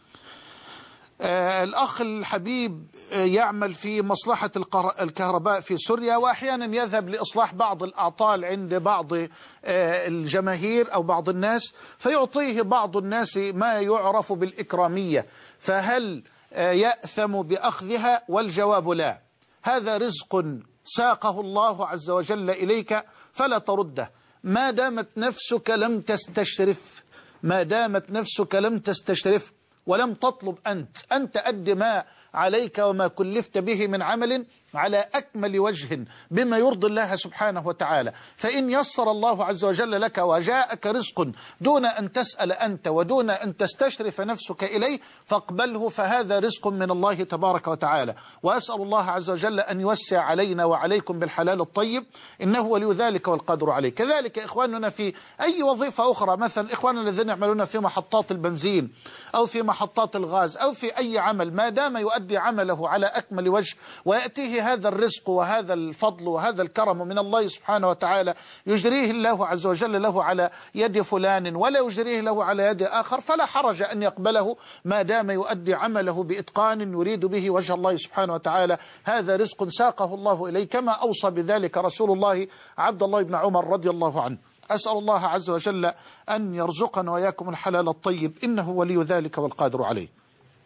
آه الأخ الحبيب يعمل في مصلحة الكهرباء في سوريا، وأحيانا يذهب لإصلاح بعض الأعطال عند بعض آه الجماهير أو بعض الناس، فيعطيه بعض الناس ما يعرف بالإكرامية، فهل آه يأثم بأخذها؟ والجواب لا، هذا رزق ساقه الله عز وجل إليك فلا ترده، ما دامت نفسك لم تستشرف، ما دامت نفسك لم تستشرف ولم تطلب أنت أن تؤدي ما عليك وما كلفت به من عمل على أكمل وجه بما يرضي الله سبحانه وتعالى. فإن يسر الله عز وجل لك وجاءك رزق دون أن تسأل أنت ودون أن تستشرف نفسك إليه فاقبله، فهذا رزق من الله تبارك وتعالى. وأسأل الله عز وجل أن يوسع علينا وعليكم بالحلال الطيب، إنه ولي ذلك والقادر عليه. كذلك إخواننا في أي وظيفة أخرى، مثلا إخواننا الذين يعملون في محطات البنزين أو في محطات الغاز أو في أي عمل، ما دام يؤدي عمله على أكمل وجه ويأتيه هذا الرزق وهذا الفضل وهذا الكرم من الله سبحانه وتعالى، يجريه الله عز وجل له على يد فلان ولا يجريه له على يد آخر، فلا حرج أن يقبله ما دام يؤدي عمله بإتقان يريد به وجه الله سبحانه وتعالى. هذا رزق ساقه الله إليه، كما أوصى بذلك رسول الله عبد الله بن عمر رضي الله عنه. أسأل الله عز وجل أن يرزقنا وإياكم الحلال الطيب، إنه ولي ذلك والقادر عليه.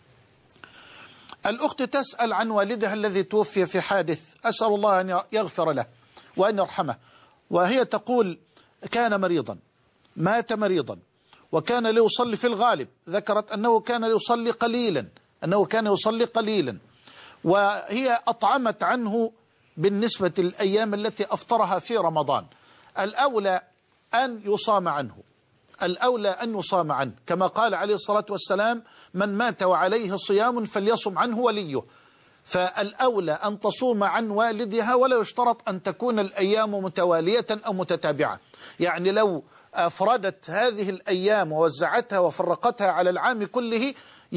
الأخت تسأل عن والدها الذي توفي في حادث، أسأل الله أن يغفر له وأن يرحمه. وهي تقول كان مريضا، مات مريضا، وكان ليصلي في الغالب، ذكرت أنه كان ليصلي قليلا أنه كان يصلي قليلا وهي أطعمت عنه بالنسبة للأيام التي أفطرها في رمضان. الأولى أن يصام عنه، الأولى أن يصام عنه، كما قال عليه الصلاة والسلام من مات وعليه صيام فليصم عنه وليه. فالأولى أن تصوم عن والدها، ولا يشترط أن تكون الأيام متوالية أو متتابعة. يعني لو أفردت هذه الأيام ووزعتها وفرقتها على العام كله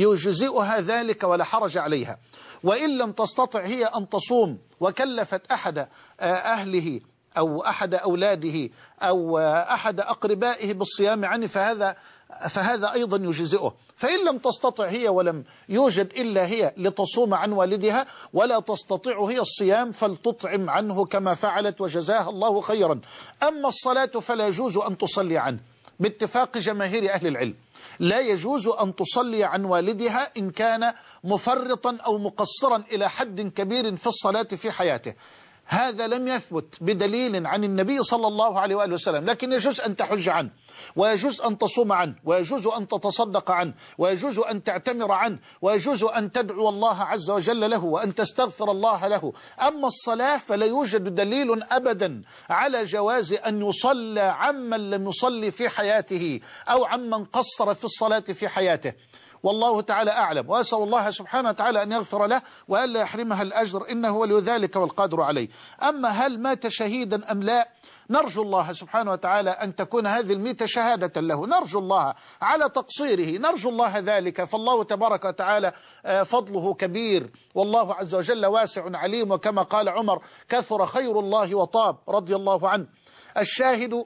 يجزئها ذلك ولا حرج عليها. وإن لم تستطع هي أن تصوم وكلفت أحد أهله أو أحد أولاده أو أحد أقربائه بالصيام عنه فهذا فهذا أيضا يجزئه. فإن لم تستطع هي ولم يوجد إلا هي لتصوم عن والدها ولا تستطيع هي الصيام فلتطعم عنه كما فعلت وجزاها الله خيرا. أما الصلاة فلا يجوز أن تصلي عنه باتفاق جماهير أهل العلم، لا يجوز أن تصلي عن والدها إن كان مفرطا أو مقصرا إلى حد كبير في الصلاة في حياته. هذا لم يثبت بدليل عن النبي صلى الله عليه وآله وسلم، لكن يجوز أن تحج عنه، ويجوز أن تصوم عنه، ويجوز أن تتصدق عنه، ويجوز أن تعتمر عنه، ويجوز أن تدعو الله عز وجل له وأن تستغفر الله له. أما الصلاة فلا يوجد دليل أبدا على جواز أن يصلى عمن لم يصلي في حياته أو عمن قصر في الصلاة في حياته، والله تعالى أعلم. وأسأل الله سبحانه وتعالى أن يغفر له وألا يحرمها الأجر، إنه ولي ذلك والقادر عليه. أما هل مات شهيدا أم لا، نرجو الله سبحانه وتعالى أن تكون هذه الميتة شهادة له، نرجو الله على تقصيره، نرجو الله ذلك، فالله تبارك وتعالى فضله كبير والله عز وجل واسع عليم، وكما قال عمر كثر خير الله وطاب رضي الله عنه. الشاهد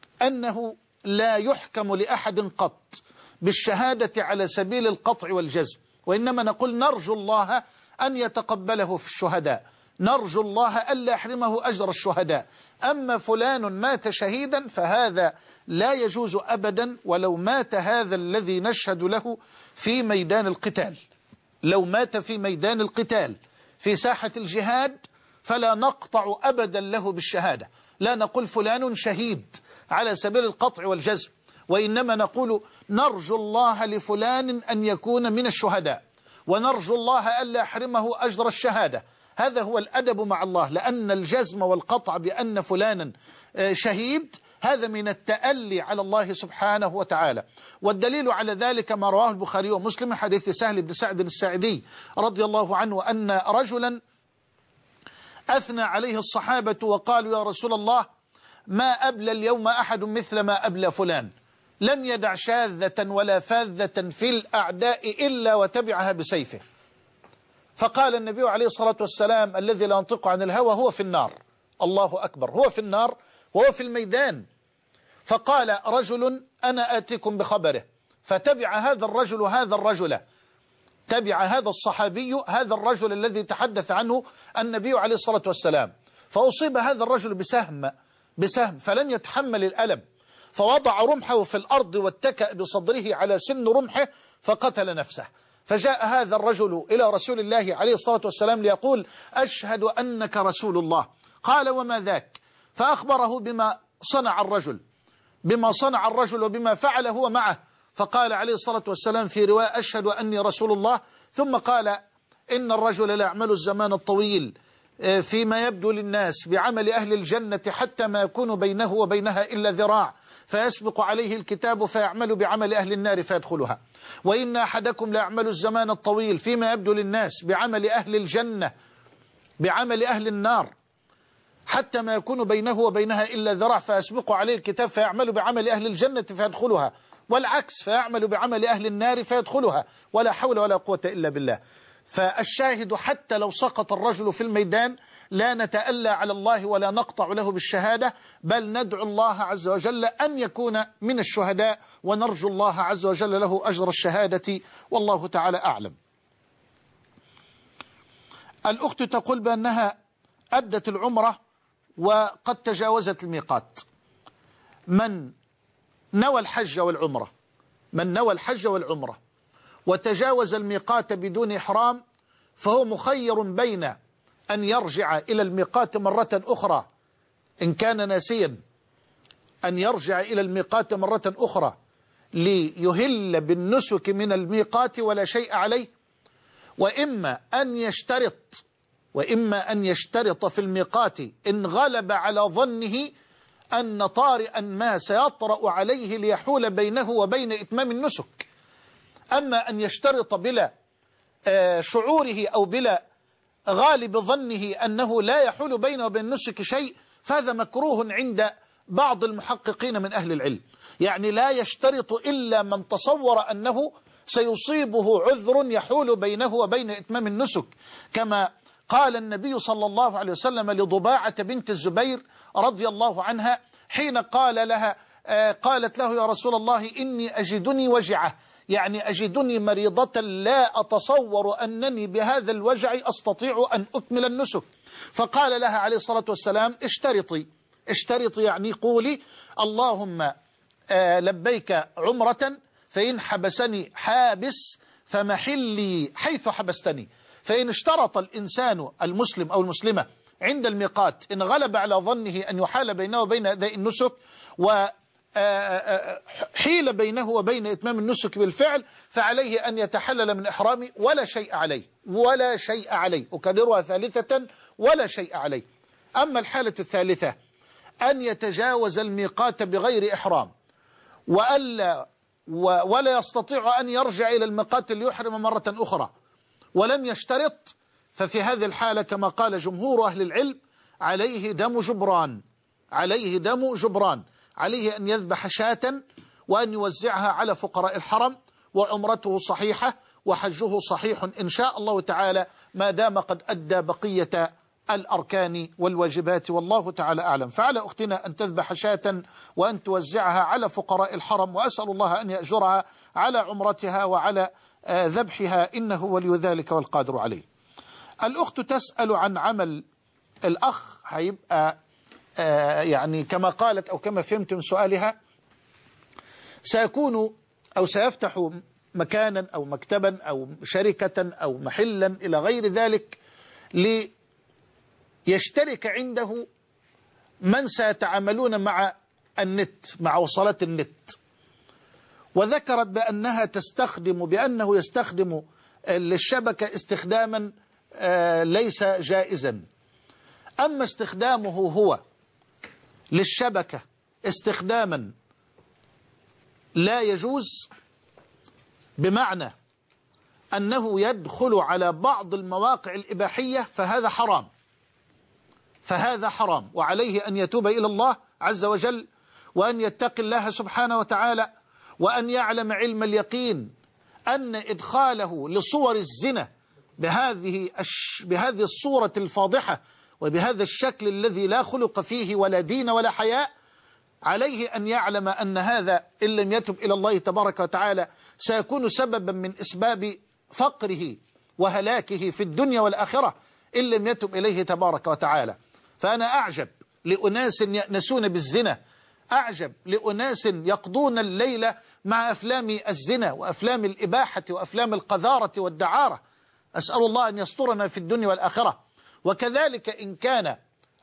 أنه لا يحكم لأحد قط بالشهادة على سبيل القطع والجزم، وإنما نقول نرجو الله أن يتقبله في الشهداء، نرجو الله ألا يحرمه أجر الشهداء. أما فلان مات شهيدا فهذا لا يجوز أبدا، ولو مات هذا الذي نشهد له في ميدان القتال، لو مات في ميدان القتال في ساحة الجهاد فلا نقطع أبدا له بالشهادة، لا نقول فلان شهيد على سبيل القطع والجزم، وإنما نقول نرجو الله لفلان أن يكون من الشهداء، ونرجو الله ألا يحرمه أجر الشهادة. هذا هو الأدب مع الله، لأن الجزم والقطع بأن فلانا شهيد هذا من التألي على الله سبحانه وتعالى. والدليل على ذلك ما رواه البخاري ومسلم حديث سهل بن سعد الساعدي رضي الله عنه أن رجلا أثنى عليه الصحابة وقالوا يا رسول الله ما أبلى اليوم أحد مثل ما أبلى فلان، لم يدع شاذة ولا فاذة في الأعداء إلا وتبعها بسيفه. فقال النبي عليه الصلاة والسلام الذي لا ينطق عن الهوى هو في النار. الله أكبر، هو في النار وهو في الميدان. فقال رجل أنا آتيكم بخبره، فتبع هذا الرجل هذا الرجل، تبع هذا الصحابي هذا الرجل الذي تحدث عنه النبي عليه الصلاة والسلام، فأصيب هذا الرجل بسهم بسهم فلم يتحمل الألم، فوضع رمحه في الأرض واتكأ بصدره على سن رمحه فقتل نفسه. فجاء هذا الرجل إلى رسول الله عليه الصلاة والسلام ليقول أشهد أنك رسول الله، قال وما ذاك؟ فأخبره بما صنع الرجل بما صنع الرجل وبما فعل هو معه، فقال عليه الصلاة والسلام في رواية أشهد أني رسول الله، ثم قال إن الرجل لا يعمل الزمان الطويل فيما يبدو للناس بعمل أهل الجنة حتى ما يكون بينه وبينها إلا ذراع، فيسبق عليه الكتاب فيعمل بعمل أهل النار فيدخلها، وإن أحدكم لا يعمل الزمان الطويل فيما يبدو للناس بعمل أهل الجنة بعمل أهل النار حتى ما يكون بينه وبينها إلا ذراع، فيسبق عليه الكتاب فيعمل بعمل أهل الجنة فيدخلها، والعكس فيعمل بعمل أهل النار فيدخلها، ولا حول ولا قوة إلا بالله. فالشاهد حتى لو سقط الرجل في الميدان لا نتألى على الله ولا نقطع له بالشهادة، بل ندعو الله عز وجل أن يكون من الشهداء، ونرجو الله عز وجل له أجر الشهادة، والله تعالى أعلم. الأخت تقول بأنها أدت العمرة وقد تجاوزت الميقات. من نوى الحج والعمرة من نوى الحج والعمرة وتجاوز الميقات بدون إحرام فهو مخير بين أن يرجع إلى الميقات مرة أخرى إن كان ناسيا، أن يرجع إلى الميقات مرة أخرى ليهل بالنسك من الميقات ولا شيء عليه، وإما أن يشترط وإما أن يشترط في الميقات إن غلب على ظنه أن طارئا ما سيطرأ عليه ليحول بينه وبين إتمام النسك. أما أن يشترط بلا شعوره أو بلا غالب ظنه أنه لا يحول بينه وبين النسك شيء، فهذا مكروه عند بعض المحققين من أهل العلم. يعني لا يشترط إلا من تصور أنه سيصيبه عذر يحول بينه وبين إتمام النسك، كما قال النبي صلى الله عليه وسلم لضباعة بنت الزبير رضي الله عنها حين قال لها قالت له يا رسول الله إني أجدني وجعة، يعني أجدني مريضة لا أتصور أنني بهذا الوجع أستطيع أن أكمل النسك، فقال لها عليه الصلاة والسلام اشترطي اشترطي يعني قولي اللهم لبيك عمرة فإن حبسني حابس فمحلي حيث حبستني. فإن اشترط الإنسان المسلم أو المسلمة عند الميقات إن غلب على ظنه أن يحال بينه وبين أداء النسك وحيل بينه وبين إتمام النسك بالفعل، فعليه أن يتحلل من إحرامه ولا شيء عليه ولا شيء عليه أكررها ثالثة ولا شيء عليه. أما الحالة الثالثة أن يتجاوز الميقات بغير إحرام وألا ولا يستطيع أن يرجع إلى الميقات ليحرم مرة أخرى ولم يشترط، ففي هذه الحالة كما قال جمهور أهل العلم عليه دم جبران عليه دم جبران عليه أن يذبح شاة وأن يوزعها على فقراء الحرم، وعمرته صحيحة وحجه صحيح إن شاء الله تعالى ما دام قد أدى بقية الأركان والواجبات، والله تعالى أعلم. فعلى أختنا أن تذبح شاة وأن توزعها على فقراء الحرم، وأسأل الله أن يأجرها على عمرتها وعلى ذبحها إنه ولي ذلك والقادر عليه. الأخت تسأل عن عمل الأخ، هيبقى يعني كما قالت أو كما فهمت من سؤالها سيكون أو سيفتح مكانا أو مكتبا أو شركة أو محلا إلى غير ذلك ليشترك عنده من سيتعاملون مع النت مع وصلات النت، وذكرت بأنها تستخدم بأنه يستخدم الشبكة استخداما ليس جائزا. أما استخدامه هو للشبكة استخداما لا يجوز بمعنى أنه يدخل على بعض المواقع الإباحية فهذا حرام فهذا حرام وعليه أن يتوب إلى الله عز وجل وأن يتقي الله سبحانه وتعالى، وأن يعلم علم اليقين أن إدخاله لصور الزنا بهذه بهذه الصورة الفاضحة وبهذا الشكل الذي لا خلق فيه ولا دين ولا حياء، عليه أن يعلم أن هذا إن لم يتب إلى الله تبارك وتعالى سيكون سببا من أسباب فقره وهلاكه في الدنيا والآخرة إن لم يتب إليه تبارك وتعالى. فأنا أعجب لأناس يأنسون بالزنا، أعجب لأناس يقضون الليل مع أفلام الزنا وأفلام الإباحة وأفلام القذارة والدعارة. أسأل الله أن يسترنا في الدنيا والآخرة. وكذلك إن كان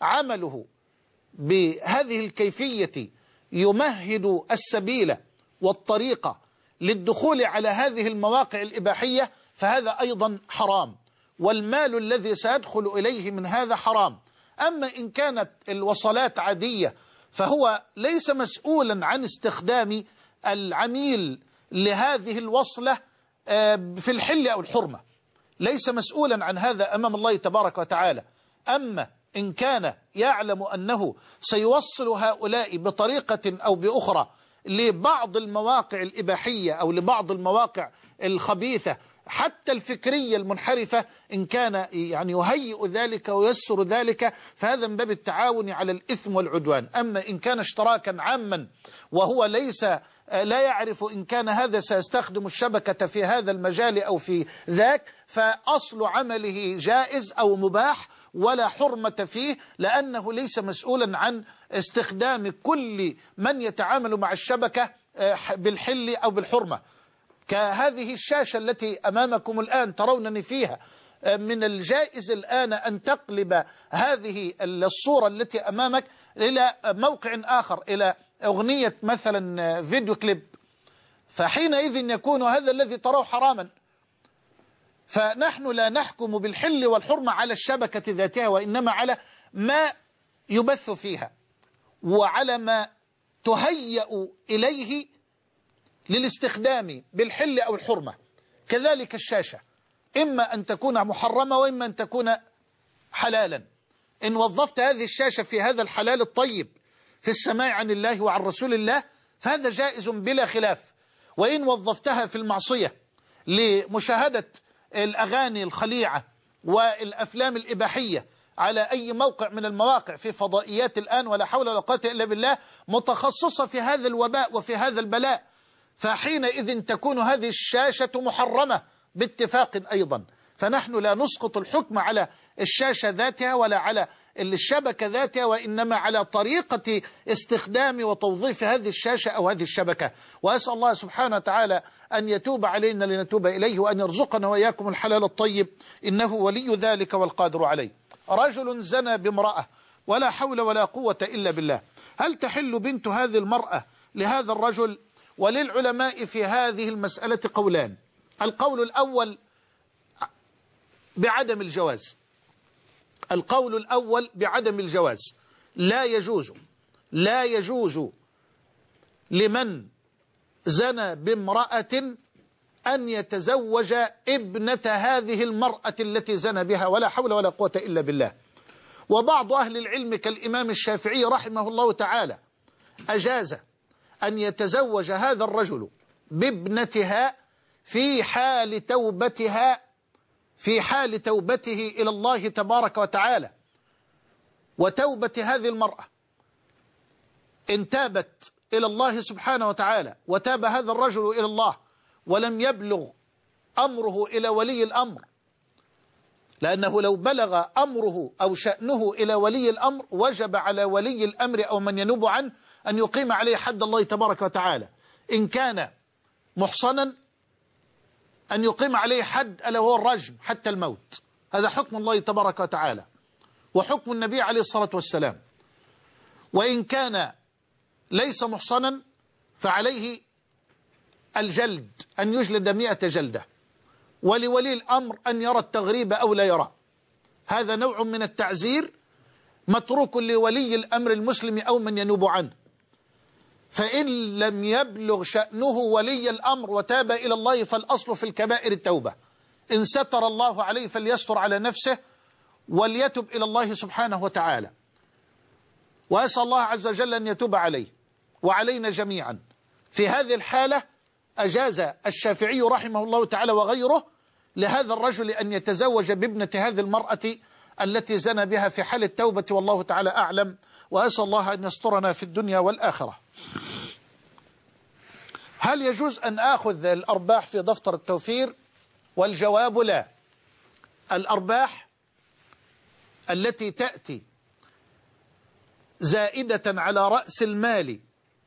عمله بهذه الكيفية يمهد السبيل والطريقة للدخول على هذه المواقع الإباحية فهذا أيضا حرام، والمال الذي سيدخل إليه من هذا حرام. أما إن كانت الوصلات عادية فهو ليس مسؤولا عن استخدام العميل لهذه الوصلة في الحل أو الحرمة، ليس مسؤولا عن هذا أمام الله تبارك وتعالى. أما إن كان يعلم أنه سيوصل هؤلاء بطريقة أو بأخرى لبعض المواقع الإباحية أو لبعض المواقع الخبيثة حتى الفكرية المنحرفة، إن كان يعني يهيئ ذلك ويسر ذلك فهذا من باب التعاون على الإثم والعدوان. أما إن كان اشتراكا عاما وهو ليس لا يعرف إن كان هذا سيستخدم الشبكة في هذا المجال أو في ذاك، فأصل عمله جائز أو مباح ولا حرمة فيه، لأنه ليس مسؤولا عن استخدام كل من يتعامل مع الشبكة بالحل أو بالحرمة. كهذه الشاشة التي أمامكم الآن ترونني فيها، من الجائز الآن أن تقلب هذه الصورة التي أمامك إلى موقع آخر، إلى أغنية مثلا فيديو كليب، فحينئذ يكون هذا الذي تراه حراما. فنحن لا نحكم بالحل والحرمة على الشبكة ذاتها، وإنما على ما يبث فيها وعلى ما تهيأ إليه للاستخدام بالحل أو الحرمة. كذلك الشاشة إما أن تكون محرمة وإما أن تكون حلالا. إن وظفت هذه الشاشة في هذا الحلال الطيب في السماع عن الله وعن رسول الله فهذا جائز بلا خلاف، وإن وظفتها في المعصية لمشاهدة الأغاني الخليعة والأفلام الإباحية على أي موقع من المواقع في فضائيات الآن ولا حول ولا قوة إلا بالله متخصصة في هذا الوباء وفي هذا البلاء، فحينئذ تكون هذه الشاشة محرمة باتفاق أيضا. فنحن لا نسقط الحكم على الشاشة ذاتها ولا على الشبكة ذاتها، وإنما على طريقة استخدام وتوظيف هذه الشاشة أو هذه الشبكة. وأسأل الله سبحانه وتعالى أن يتوب علينا لنتوب إليه، وأن يرزقنا وإياكم الحلال الطيب، إنه ولي ذلك والقادر عليه. رجل زنى بامرأة ولا حول ولا قوة إلا بالله، هل تحل بنت هذه المرأة لهذا الرجل؟ وللعلماء في هذه المسألة قولان. القول الأول بعدم الجواز، القول الأول بعدم الجواز، لا يجوز لا يجوز لمن زنى بامرأة أن يتزوج ابنة هذه المرأة التي زنى بها، ولا حول ولا قوة إلا بالله. وبعض أهل العلم كالإمام الشافعي رحمه الله تعالى أجاز أن يتزوج هذا الرجل بابنتها في حال توبتها في حال توبته إلى الله تبارك وتعالى وتوبة هذه المرأة. إن تابت إلى الله سبحانه وتعالى وتاب هذا الرجل إلى الله ولم يبلغ أمره إلى ولي الأمر، لأنه لو بلغ أمره أو شأنه إلى ولي الأمر وجب على ولي الأمر أو من ينوب عنه أن يقيم عليه حد الله تبارك وتعالى. إن كان محصنا أن يقيم عليه حد ألا هو الرجم حتى الموت، هذا حكم الله تبارك وتعالى وحكم النبي عليه الصلاة والسلام. وإن كان ليس محصنا فعليه الجلد، أن يجلد مئة جلدة، ولولي الأمر أن يرى التغريب أو لا يرى. هذا نوع من التعزير متروك لولي الأمر المسلم أو من ينوب عنه. فإن لم يبلغ شأنه ولي الأمر وتاب إلى الله فالأصل في الكبائر التوبة. إن ستر الله عليه فليستر على نفسه وليتب إلى الله سبحانه وتعالى، وأسأل الله عز وجل أن يتوب عليه وعلينا جميعا. في هذه الحالة أجاز الشافعي رحمه الله تعالى وغيره لهذا الرجل أن يتزوج بابنة هذه المرأة التي زنى بها في حال التوبة، والله تعالى أعلم. وأسأل الله أن يسترنا في الدنيا والآخرة. هل يجوز أن آخذ الأرباح في دفتر التوفير؟ والجواب لا. الأرباح التي تأتي زائدة على رأس المال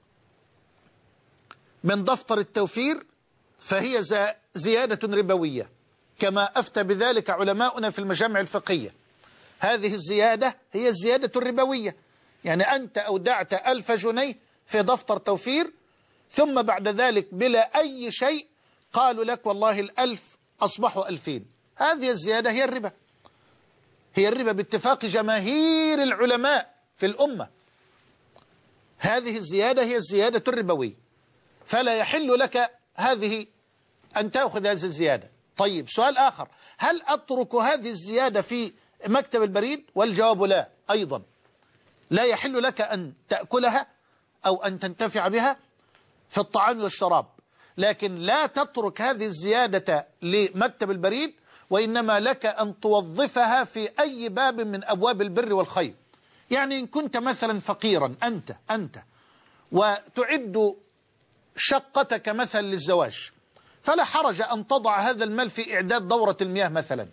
من دفتر التوفير فهي زيادة ربوية، كما أفتى بذلك علماؤنا في المجامع الفقهية. هذه الزيادة هي الزيادة الربوية. يعني أنت أودعت ألف جنيه في دفتر توفير، ثم بعد ذلك بلا أي شيء قالوا لك والله الألف أصبحوا ألفين. هذه الزيادة هي الربا، هي الربا باتفاق جماهير العلماء في الأمة. هذه الزيادة هي الزيادة الربوية، فلا يحل لك هذه أن تأخذ هذه الزيادة. طيب سؤال آخر، هل أترك هذه الزيادة في مكتب البريد؟ والجواب لا أيضا. لا يحل لك أن تأكلها أو أن تنتفع بها في الطعام والشراب، لكن لا تترك هذه الزيادة لمكتب البريد، وإنما لك أن توظفها في أي باب من أبواب البر والخير. يعني إن كنت مثلا فقيرا أنت أنت وتعد شقتك مثلا للزواج، فلا حرج أن تضع هذا المال في إعداد دورة المياه مثلا.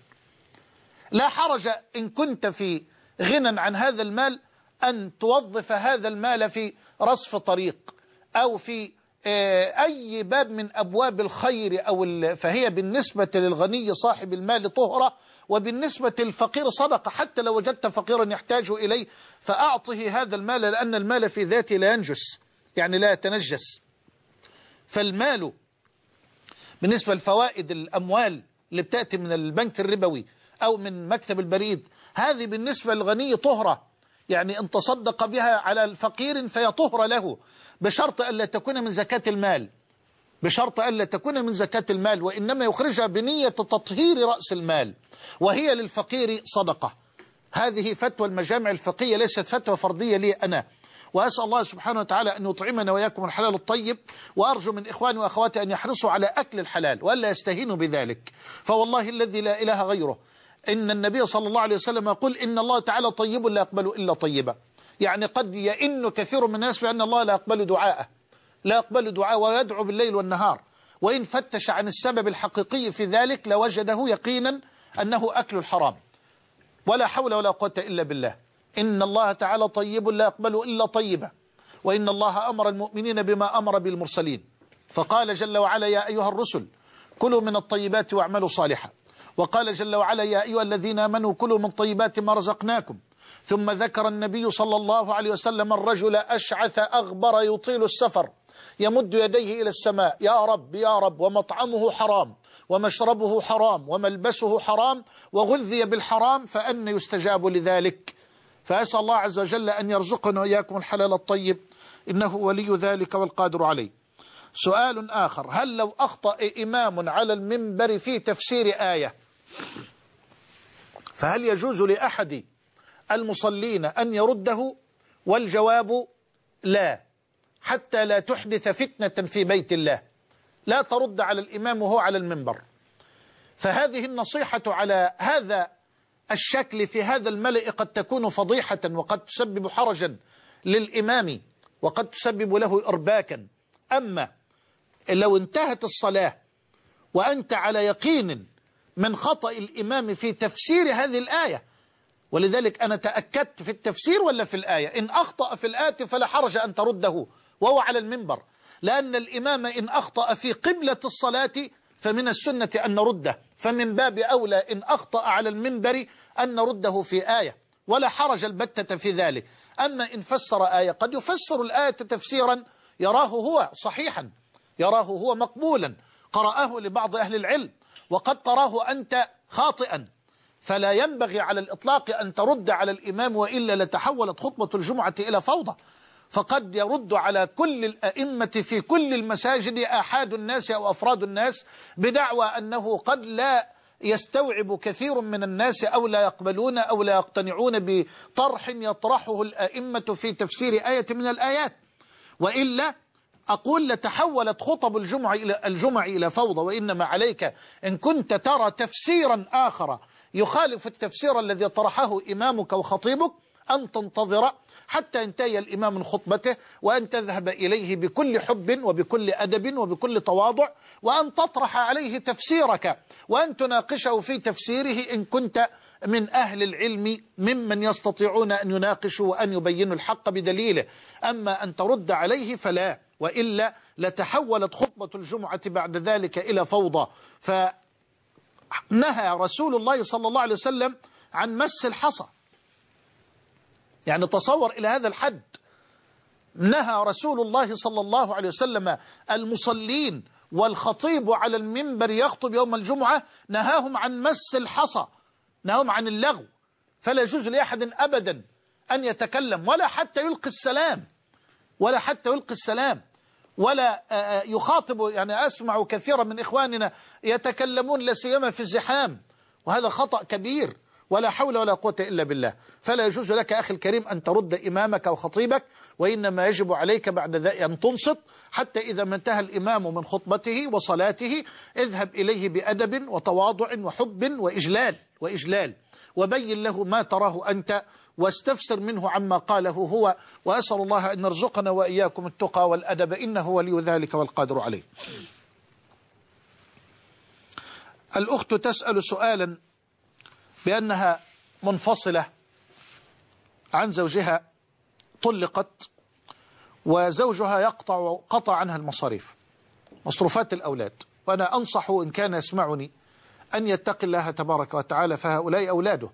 لا حرج إن كنت في غنى عن هذا المال أن توظف هذا المال في رصف طريق أو في أي باب من أبواب الخير، أو فهي بالنسبة للغني صاحب المال طهرة، وبالنسبة للفقير صدقة. حتى لو وجدت فقيرا يحتاج إليه فأعطه هذا المال، لأن المال في ذاته لا ينجس، يعني لا يتنجس. فالمال بالنسبة لفوائد الأموال اللي بتأتي من البنك الربوي أو من مكتب البريد، هذه بالنسبة للغني طهرة، يعني ان تصدق بها على الفقير فهي طهرة له، بشرط ألا تكون من زكاة المال، بشرط ألا تكون من زكاة المال، وإنما يخرجها بنية تطهير رأس المال، وهي للفقير صدقة. هذه فتوى المجامع الفقهية، ليست فتوى فردية لي أنا. وأسأل الله سبحانه وتعالى أن يطعمنا وإياكم الحلال الطيب، وأرجو من إخواني وأخواتي أن يحرصوا على أكل الحلال وألا يستهينوا بذلك. فوالله الذي لا إله غيره إن النبي صلى الله عليه وسلم يقول إن الله تعالى طيب لا يقبل إلا طيبا. يعني قد يئن كثير من الناس بأن الله لا يقبل دعاءه، لا يقبل دعاءه ويدعو بالليل والنهار، وإن فتش عن السبب الحقيقي في ذلك لوجده يقينا أنه أكل الحرام. ولا حول ولا قوة إلا بالله. إن الله تعالى طيب لا يقبل إلا طيبا، وإن الله أمر المؤمنين بما أمر بالمرسلين، فقال جل وعلا يا أيها الرسل كلوا من الطيبات واعملوا صالحا، وقال جل وعلا يا أيها الذين آمنوا كلوا من طيبات ما رزقناكم. ثم ذكر النبي صلى الله عليه وسلم الرجل أشعث أغبر يطيل السفر يمد يديه إلى السماء يا رب يا رب، ومطعمه حرام ومشربه حرام وملبسه حرام وغذي بالحرام، فأن يستجاب لذلك. فأسأل الله عز وجل أن يرزقنا وإياكم الحلال الطيب، إنه ولي ذلك والقادر عليه. سؤال آخر، هل لو أخطأ إمام على المنبر في تفسير آية فهل يجوز لأحد المصلين أن يرده؟ والجواب لا، حتى لا تحدث فتنة في بيت الله. لا ترد على الإمام وهو على المنبر. فهذه النصيحة على هذا الشكل في هذا الملأ قد تكون فضيحة، وقد تسبب حرجا للإمام، وقد تسبب له إرباكا. أما لو انتهت الصلاة وأنت على يقين من خطأ الإمام في تفسير هذه الآية، ولذلك أنا تأكدت في التفسير ولا في الآية، إن أخطأ في الآية فلا حرج أن ترده وهو على المنبر، لأن الإمام إن أخطأ في قبلة الصلاة فمن السنة أن نرده، فمن باب أولى إن أخطأ على المنبر أن نرده في آية، ولا حرج البتة في ذلك. أما إن فسر آية قد يفسر الآية تفسيرا يراه هو صحيحا، يراه هو مقبولا، قرأه لبعض أهل العلم، وقد تراه أنت خاطئا، فلا ينبغي على الإطلاق أن ترد على الإمام، وإلا لتحولت خطبة الجمعة إلى فوضى. فقد يرد على كل الأئمة في كل المساجد آحاد الناس أو أفراد الناس بدعوى أنه قد لا يستوعب كثير من الناس أو لا يقبلون أو لا يقتنعون بطرح يطرحه الأئمة في تفسير آية من الآيات، وإلا أقول لتحولت خطب الجمعة إلى الجمعة إلى فوضى. وإنما عليك إن كنت ترى تفسيرا آخر يخالف التفسير الذي طرحه إمامك وخطيبك أن تنتظر حتى ينتهي الإمام من خطبته، وأن تذهب إليه بكل حب وبكل أدب وبكل تواضع، وأن تطرح عليه تفسيرك، وأن تناقشه في تفسيره إن كنت من أهل العلم ممن يستطيعون أن يناقشوا وأن يبينوا الحق بدليله. أما أن ترد عليه فلا، وإلا لتحولت خطبة الجمعة بعد ذلك إلى فوضى. فنهى رسول الله صلى الله عليه وسلم عن مس الحصى، يعني تصور إلى هذا الحد. نهى رسول الله صلى الله عليه وسلم المصلين والخطيب على المنبر يخطب يوم الجمعة، نهاهم عن مس الحصى، نهاهم عن اللغو، فلا يجوز لأحد أبدا أن يتكلم ولا حتى يلقي السلام، ولا حتى يلقي السلام، ولا يخاطب. يعني أسمع كثيرا من إخواننا يتكلمون لا سيما في الزحام، وهذا خطأ كبير، ولا حول ولا قوة إلا بالله. فلا يجوز لك أخي الكريم أن ترد إمامك أو خطيبك، وإنما يجب عليك بعد ذلك أن تنصت حتى إذا ما انتهى الإمام من خطبته وصلاته اذهب إليه بأدب وتواضع وحب وإجلال وإجلال وبين له ما تراه أنت، واستفسر منه عما قاله هو. وأسأل الله أن يرزقنا وإياكم التقى والأدب، إنه ولي ذلك والقادر عليه. الأخت تسأل سؤالا بأنها منفصلة عن زوجها، طلقت وزوجها يقطع قطع عنها المصاريف، مصروفات الأولاد، وأنا أنصح إن كان يسمعني أن يتقي الله تبارك وتعالى، فهؤلاء أولاده،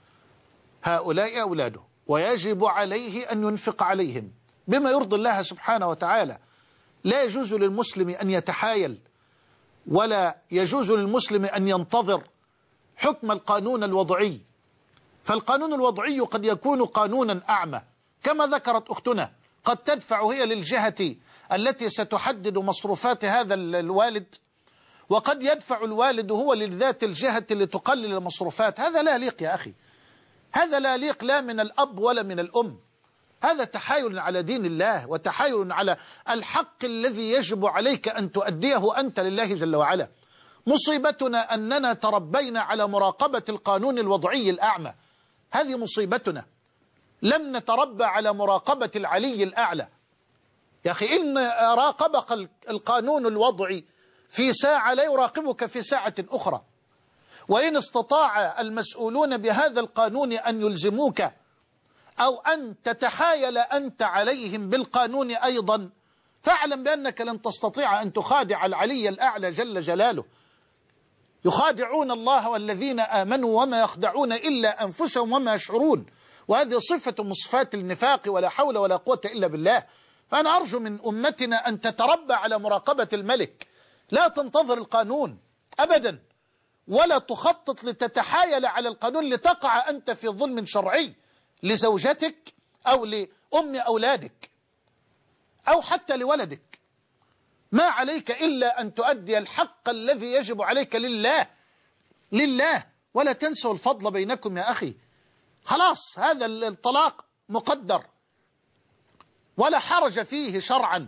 هؤلاء أولاده، ويجب عليه أن ينفق عليهم بما يرضي الله سبحانه وتعالى. لا يجوز للمسلم أن يتحايل، ولا يجوز للمسلم أن ينتظر حكم القانون الوضعي، فالقانون الوضعي قد يكون قانونا أعمى كما ذكرت أختنا، قد تدفع هي للجهة التي ستحدد مصروفات هذا الوالد، وقد يدفع الوالد هو لذات الجهة اللي تقلل المصروفات. هذا لا يليق يا أخي، هذا لا يليق لا من الأب ولا من الأم، هذا تحايل على دين الله وتحايل على الحق الذي يجب عليك أن تؤديه أنت لله جل وعلا. مصيبتنا أننا تربينا على مراقبة القانون الوضعي الأعمى، هذه مصيبتنا. لم نتربى على مراقبة العلي الأعلى. يا أخي إن راقبك القانون الوضعي في ساعة لا يراقبك في ساعة أخرى، وإن استطاع المسؤولون بهذا القانون أن يلزموك أو أن تتحايل أنت عليهم بالقانون أيضا، فاعلم بأنك لن تستطيع أن تخادع العلي الأعلى جل جلاله. يخادعون الله والذين آمنوا وما يخدعون إلا أنفسهم وما يشعرون، وهذه صفة من صفات النفاق، ولا حول ولا قوة إلا بالله. فأنا أرجو من أمتنا أن تتربى على مراقبة الملك، لا تنتظر القانون أبدا، ولا تخطط لتتحايل على القانون لتقع أنت في ظلم شرعي لزوجتك أو لأم أولادك أو حتى لولدك. ما عليك إلا أن تؤدي الحق الذي يجب عليك لله لله، ولا تنسوا الفضل بينكم يا أخي. خلاص هذا الطلاق مقدر ولا حرج فيه شرعا،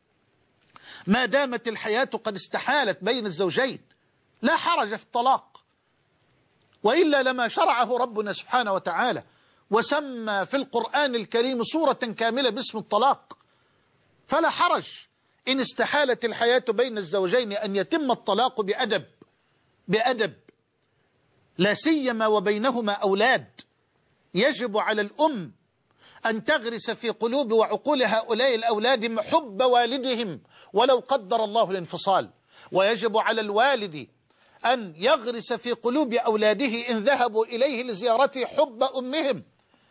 ما دامت الحياة قد استحالت بين الزوجين لا حرج في الطلاق، وإلا لما شرعه ربنا سبحانه وتعالى وسمى في القرآن الكريم سورة كاملة باسم الطلاق. فلا حرج إن استحالت الحياة بين الزوجين أن يتم الطلاق بأدب بأدب، لا سيما وبينهما أولاد. يجب على الأم أن تغرس في قلوب وعقول هؤلاء الأولاد حب والدهم ولو قدر الله الانفصال، ويجب على الوالد أن يغرس في قلوب أولاده إن ذهبوا إليه لزيارته حب أمهم.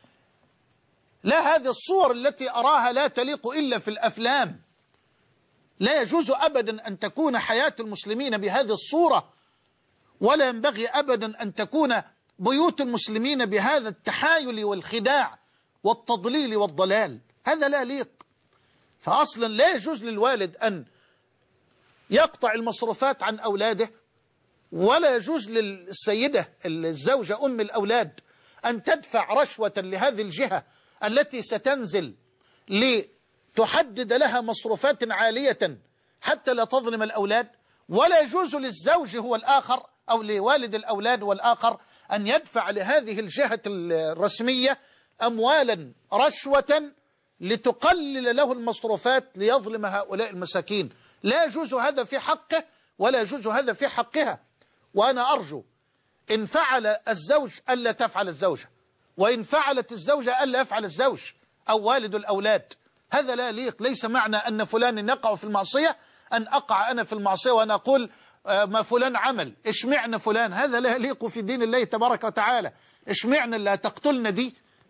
لا هذه الصور التي أراها لا تليق إلا في الأفلام، لا يجوز أبدا أن تكون حياة المسلمين بهذه الصورة، ولا ينبغي أبدا أن تكون بيوت المسلمين بهذا التحايل والخداع والتضليل والضلال، هذا لا يليق. فأصلا لا يجوز للوالد أن يقطع المصروفات عن أولاده، ولا يجوز للسيدة الزوجة أم الأولاد أن تدفع رشوة لهذه الجهة التي ستنزل لتحدد لها مصروفات عالية حتى لا تظلم الأولاد. ولا يجوز للزوج هو الآخر أو لوالد الأولاد والآخر أن يدفع لهذه الجهة الرسمية أموالا رشوة لتقلل له المصروفات ليظلم هؤلاء المساكين. لا يجوز هذا في حقه ولا يجوز هذا في حقها. وأنا أرجو إن فعل الزوج ألا تفعل الزوجة، وإن فعلت الزوجة ألا يفعل الزوج أو والد الأولاد. هذا لا يليق. ليس معنى أن فلان يقع في المعصية أن أقع أنا في المعصية وأنا أقول ما فلان عمل اشمعنا فلان. هذا لا يليق في دين الله تبارك وتعالى. اشمعنا لا تقتلنا دي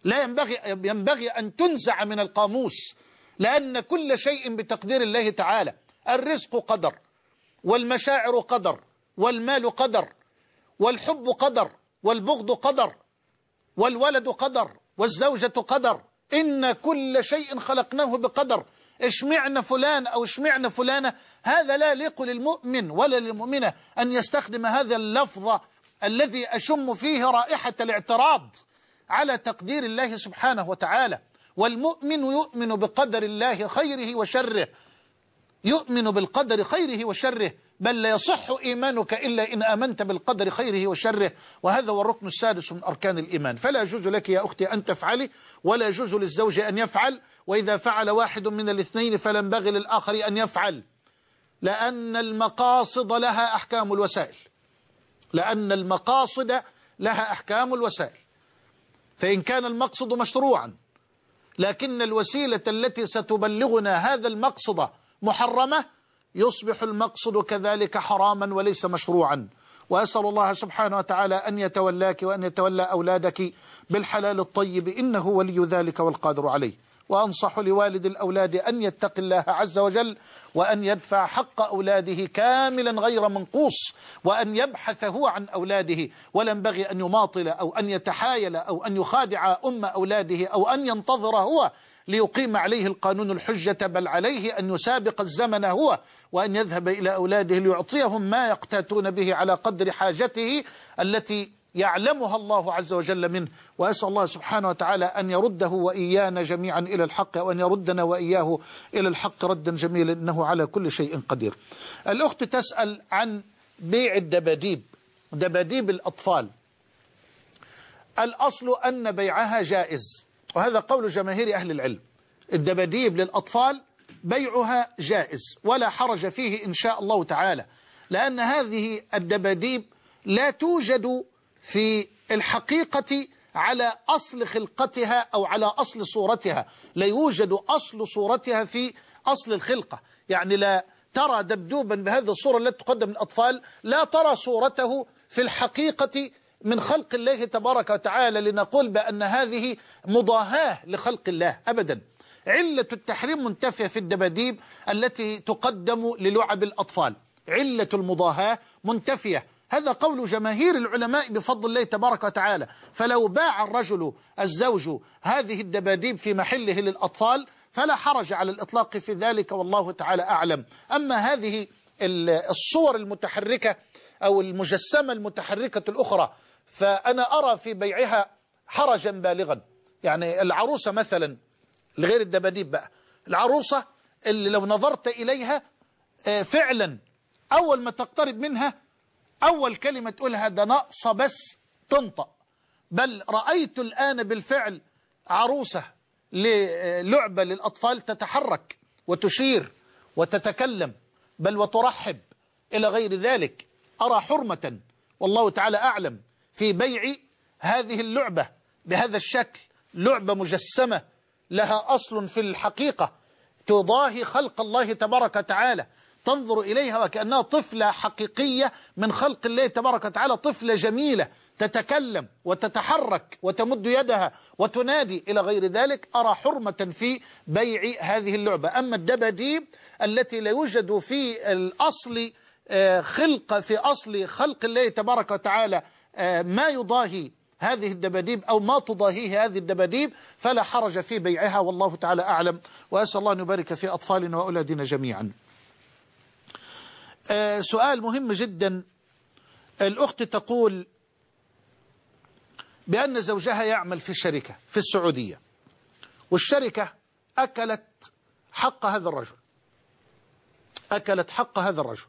لا ينبغي, ينبغي أن تنزع من القاموس، لأن كل شيء بتقدير الله تعالى. الرزق قدر، والمشاعر قدر، والمال قدر، والحب قدر، والبغض قدر، والولد قدر، والزوجة قدر. إن كل شيء خلقناه بقدر. اشمعنا فلان أو اشمعنا فلانة، هذا لا يليق للمؤمن ولا للمؤمنة أن يستخدم هذا اللفظ الذي أشم فيه رائحة الاعتراض على تقدير الله سبحانه وتعالى. والمؤمن يؤمن بقدر الله خيره وشره، يؤمن بالقدر خيره وشره، بل لا يصح إيمانك إلا إن آمنت بالقدر خيره وشره، وهذا هو الركن السادس من أركان الإيمان. فلا يجوز لك يا أختي أن تفعلي، ولا يجوز للزوج أن يفعل، وإذا فعل واحد من الاثنين فلا ينبغي للآخر أن يفعل، لأن المقاصد لها أحكام الوسائل، لأن المقاصد لها أحكام الوسائل. فإن كان المقصد مشروعا لكن الوسيلة التي ستبلغنا هذا المقصد محرمة، يصبح المقصد كذلك حراما وليس مشروعا. وأسأل الله سبحانه وتعالى أن يتولاك وأن يتولى أولادك بالحلال الطيب، إنه ولي ذلك والقادر عليه. وأنصح لوالد الأولاد أن يتقي الله عز وجل، وأن يدفع حق أولاده كاملا غير منقوص، وأن يبحث هو عن أولاده، ولا ينبغي أن يماطل أو أن يتحايل أو أن يخادع أم أولاده أو أن ينتظر هو ليقيم عليه القانون الحجة، بل عليه أن يسابق الزمن هو، وأن يذهب إلى أولاده ليعطيهم ما يقتاتون به على قدر حاجته التي يعلمها الله عز وجل منه. وأسأل الله سبحانه وتعالى أن يرده وإيانا جميعا إلى الحق، وأن يردنا وإياه إلى الحق ردا جميلا، إنه على كل شيء قدير. الأخت تسأل عن بيع الدباديب، دباديب الأطفال. الأصل أن بيعها جائز، وهذا قول جماهير أهل العلم. الدباديب للأطفال بيعها جائز ولا حرج فيه إن شاء الله تعالى، لأن هذه الدباديب لا توجد في الحقيقة على أصل خلقتها أو على أصل صورتها، لا يوجد أصل صورتها في أصل الخلقة. يعني لا ترى دبدوبا بهذه الصورة التي تقدم للأطفال، لا ترى صورته في الحقيقة من خلق الله تبارك وتعالى لنقول بأن هذه مضاهاة لخلق الله أبدا. علة التحريم منتفية في الدباديب التي تقدم للعب الأطفال، علة المضاهاة منتفية. هذا قول جماهير العلماء بفضل الله تبارك وتعالى. فلو باع الرجل الزوج هذه الدباديب في محله للأطفال فلا حرج على الإطلاق في ذلك، والله تعالى أعلم. أما هذه الصور المتحركة أو المجسمة المتحركة الأخرى فأنا أرى في بيعها حرجا بالغا. يعني العروسة مثلا، لغير الدباديب بقى، العروسة اللي لو نظرت إليها فعلا أول ما تقترب منها أول كلمة تقولها ده ناقصة بس تنطق. بل رأيت الآن بالفعل عروسة للعبة للأطفال تتحرك وتشير وتتكلم بل وترحب إلى غير ذلك. أرى حرمة والله تعالى أعلم في بيع هذه اللعبة بهذا الشكل، لعبة مجسمة لها أصل في الحقيقة تضاهي خلق الله تبارك وتعالى، تنظر إليها وكأنها طفلة حقيقية من خلق الله تبارك وتعالى، طفلة جميلة تتكلم وتتحرك وتمد يدها وتنادي إلى غير ذلك. أرى حرمة في بيع هذه اللعبة. أما الدباديب التي لا يوجد في الأصل خلق في أصل خلق الله تبارك وتعالى ما يضاهي هذه الدباديب أو ما تضاهيه هذه الدباديب فلا حرج في بيعها، والله تعالى أعلم. وأسأل الله أن يبارك في أطفالنا وأولادنا جميعا. سؤال مهم جدا. الأخت تقول بأن زوجها يعمل في شركة في السعودية، والشركة أكلت حق هذا الرجل، أكلت حق هذا الرجل.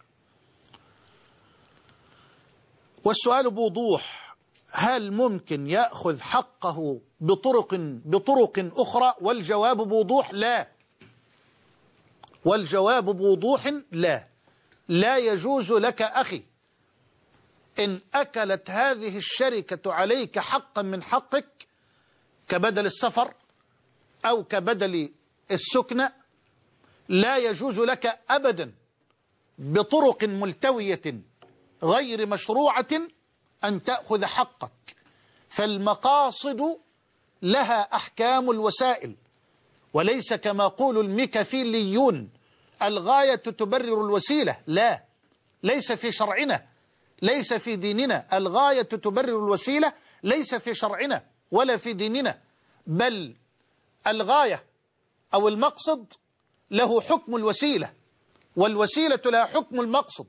والسؤال بوضوح: هل ممكن يأخذ حقه بطرق بطرق أخرى؟ والجواب بوضوح لا، والجواب بوضوح لا. لا يجوز لك أخي إن أكلت هذه الشركة عليك حقا من حقك كبدل السفر أو كبدل السكنة، لا يجوز لك أبدا بطرق ملتوية غير مشروعة أن تأخذ حقك. فالمقاصد لها أحكام الوسائل، وليس كما يقول الميكافيليون الغاية تبرر الوسيلة. لا، ليس في شرعنا، ليس في ديننا. الغاية تبرر الوسيلة ليس في شرعنا ولا في ديننا، بل الغاية أو المقصد له حكم الوسيلة، والوسيلة لها حكم المقصد.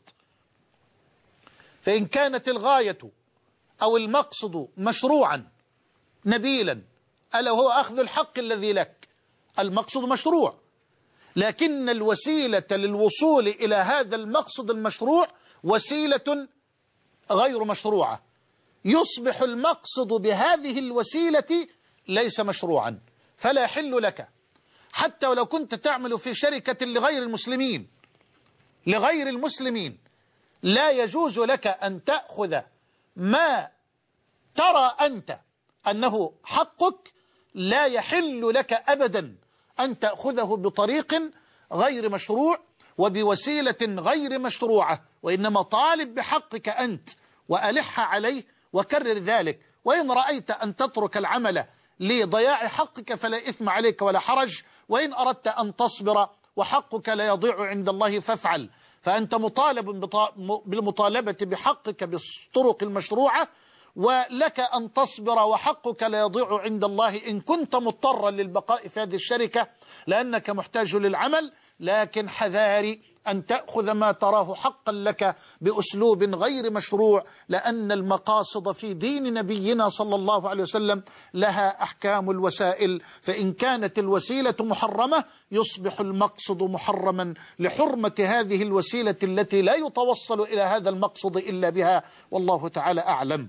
فإن كانت الغاية أو المقصد مشروعا نبيلا، ألا هو أخذ الحق الذي لك، المقصد مشروع، لكن الوسيلة للوصول إلى هذا المقصد المشروع وسيلة غير مشروعة، يصبح المقصد بهذه الوسيلة ليس مشروعا، فلا يحل لك حتى ولو كنت تعمل في شركة لغير المسلمين لغير المسلمين لا يجوز لك أن تأخذ ما ترى أنت أنه حقك، لا يحل لك أبدا أن تأخذه بطريق غير مشروع وبوسيلة غير مشروعة، وإنما طالب بحقك أنت وألح عليه وكرر ذلك. وإن رأيت أن تترك العمل لضياع حقك فلا إثم عليك ولا حرج، وإن أردت أن تصبر وحقك لا يضيع عند الله فافعل، فأنت مطالب بالمطالبة بحقك بالطرق المشروعة، ولك أن تصبر وحقك لا يضيع عند الله إن كنت مضطرا للبقاء في هذه الشركة لأنك محتاج للعمل. لكن حذاري أن تأخذ ما تراه حقا لك بأسلوب غير مشروع، لأن المقاصد في دين نبينا صلى الله عليه وسلم لها أحكام الوسائل، فإن كانت الوسيلة محرمة يصبح المقصد محرما لحرمة هذه الوسيلة التي لا يتوصل إلى هذا المقصد إلا بها، والله تعالى أعلم.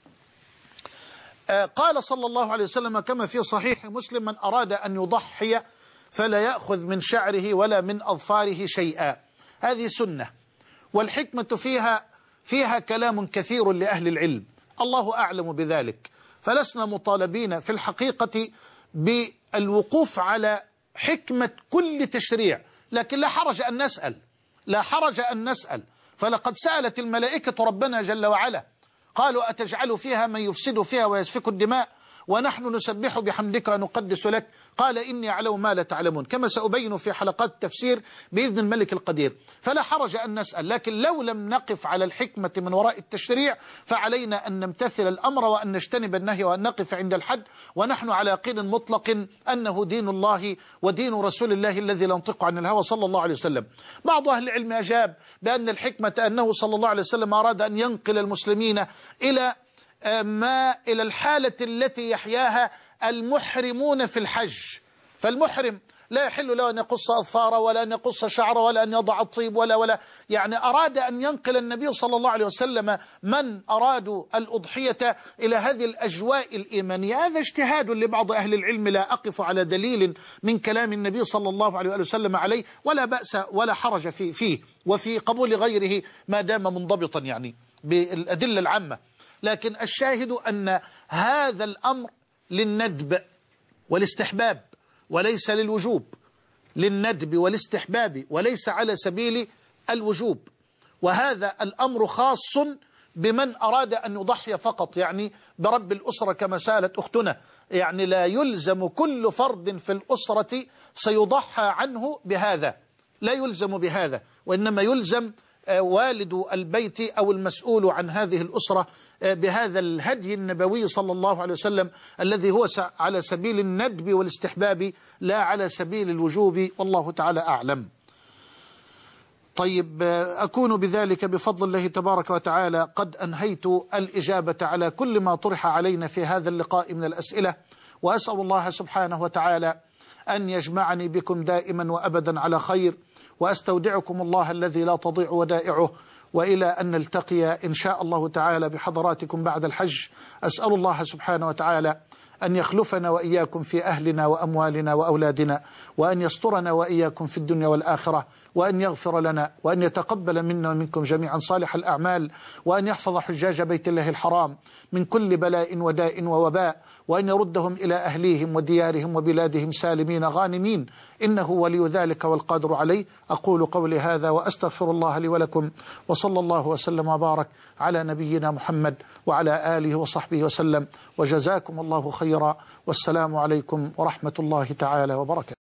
قال صلى الله عليه وسلم كما في صحيح مسلم: من أراد أن يضحي فلا يأخذ من شعره ولا من أظفاره شيئا. هذه سنة، والحكمة فيها فيها كلام كثير لأهل العلم، الله أعلم بذلك، فلسنا مطالبين في الحقيقة بالوقوف على حكمة كل تشريع، لكن لا حرج أن نسأل لا حرج أن نسأل فلقد سألت الملائكة ربنا جل وعلا قالوا: أتجعل فيها من يفسد فيها ويسفك الدماء ونحن نسبح بحمدك ونقدس لك؟ قال: إني أعلم ما لا تعلمون، كما سأبين في حلقات التفسير بإذن الملك القدير. فلا حرج أن نسأل، لكن لو لم نقف على الحكمة من وراء التشريع فعلينا أن نمتثل الأمر وأن نجتنب النهي وأن نقف عند الحد، ونحن على يقين مطلق أنه دين الله ودين رسول الله الذي لا ينطق عن الهوى صلى الله عليه وسلم. بعض أهل العلم أجاب بأن الحكمة أنه صلى الله عليه وسلم أراد أن ينقل المسلمين إلى ما إلى الحالة التي يحياها المحرمون في الحج. فالمحرم لا يحل له أن يقص أظفاره ولا أن يقص شعره ولا أن يضع الطيب ولا ولا يعني أراد أن ينقل النبي صلى الله عليه وسلم من أرادوا الأضحية إلى هذه الأجواء الإيمانية. هذا اجتهاد لبعض أهل العلم، لا أقف على دليل من كلام النبي صلى الله عليه وسلم عليه، ولا بأس ولا حرج في فيه وفي قبول غيره ما دام منضبطا يعني بالأدلة العامة. لكن الشاهد أن هذا الأمر للندب والاستحباب وليس للوجوب، للندب والاستحباب وليس على سبيل الوجوب. وهذا الأمر خاص بمن أراد أن يضحي فقط، يعني برب الأسرة كما سألت أختنا، يعني لا يلزم كل فرد في الأسرة سيضحى عنه بهذا، لا يلزم بهذا، وإنما يلزم والد البيت أو المسؤول عن هذه الأسرة بهذا الهدي النبوي صلى الله عليه وسلم الذي هو على سبيل الندب والاستحباب لا على سبيل الوجوب، والله تعالى أعلم. طيب، أكون بذلك بفضل الله تبارك وتعالى قد أنهيت الإجابة على كل ما طرح علينا في هذا اللقاء من الأسئلة، وأسأل الله سبحانه وتعالى أن يجمعني بكم دائما وأبدا على خير، وأستودعكم الله الذي لا تضيع ودائعه، وإلى أن نلتقي إن شاء الله تعالى بحضراتكم بعد الحج. أسأل الله سبحانه وتعالى أن يخلفنا وإياكم في أهلنا وأموالنا وأولادنا، وأن يسترنا وإياكم في الدنيا والآخرة، وأن يغفر لنا وأن يتقبل منا ومنكم جميعا صالح الأعمال، وأن يحفظ حجاج بيت الله الحرام من كل بلاء وداء ووباء، وأن يردهم إلى أهليهم وديارهم وبلادهم سالمين غانمين، إنه ولي ذلك والقادر عليه. أقول قولي هذا وأستغفر الله لي ولكم، وصلى الله وسلم وبارك على نبينا محمد وعلى آله وصحبه وسلم، وجزاكم الله خيرا، والسلام عليكم ورحمة الله تعالى وبركاته.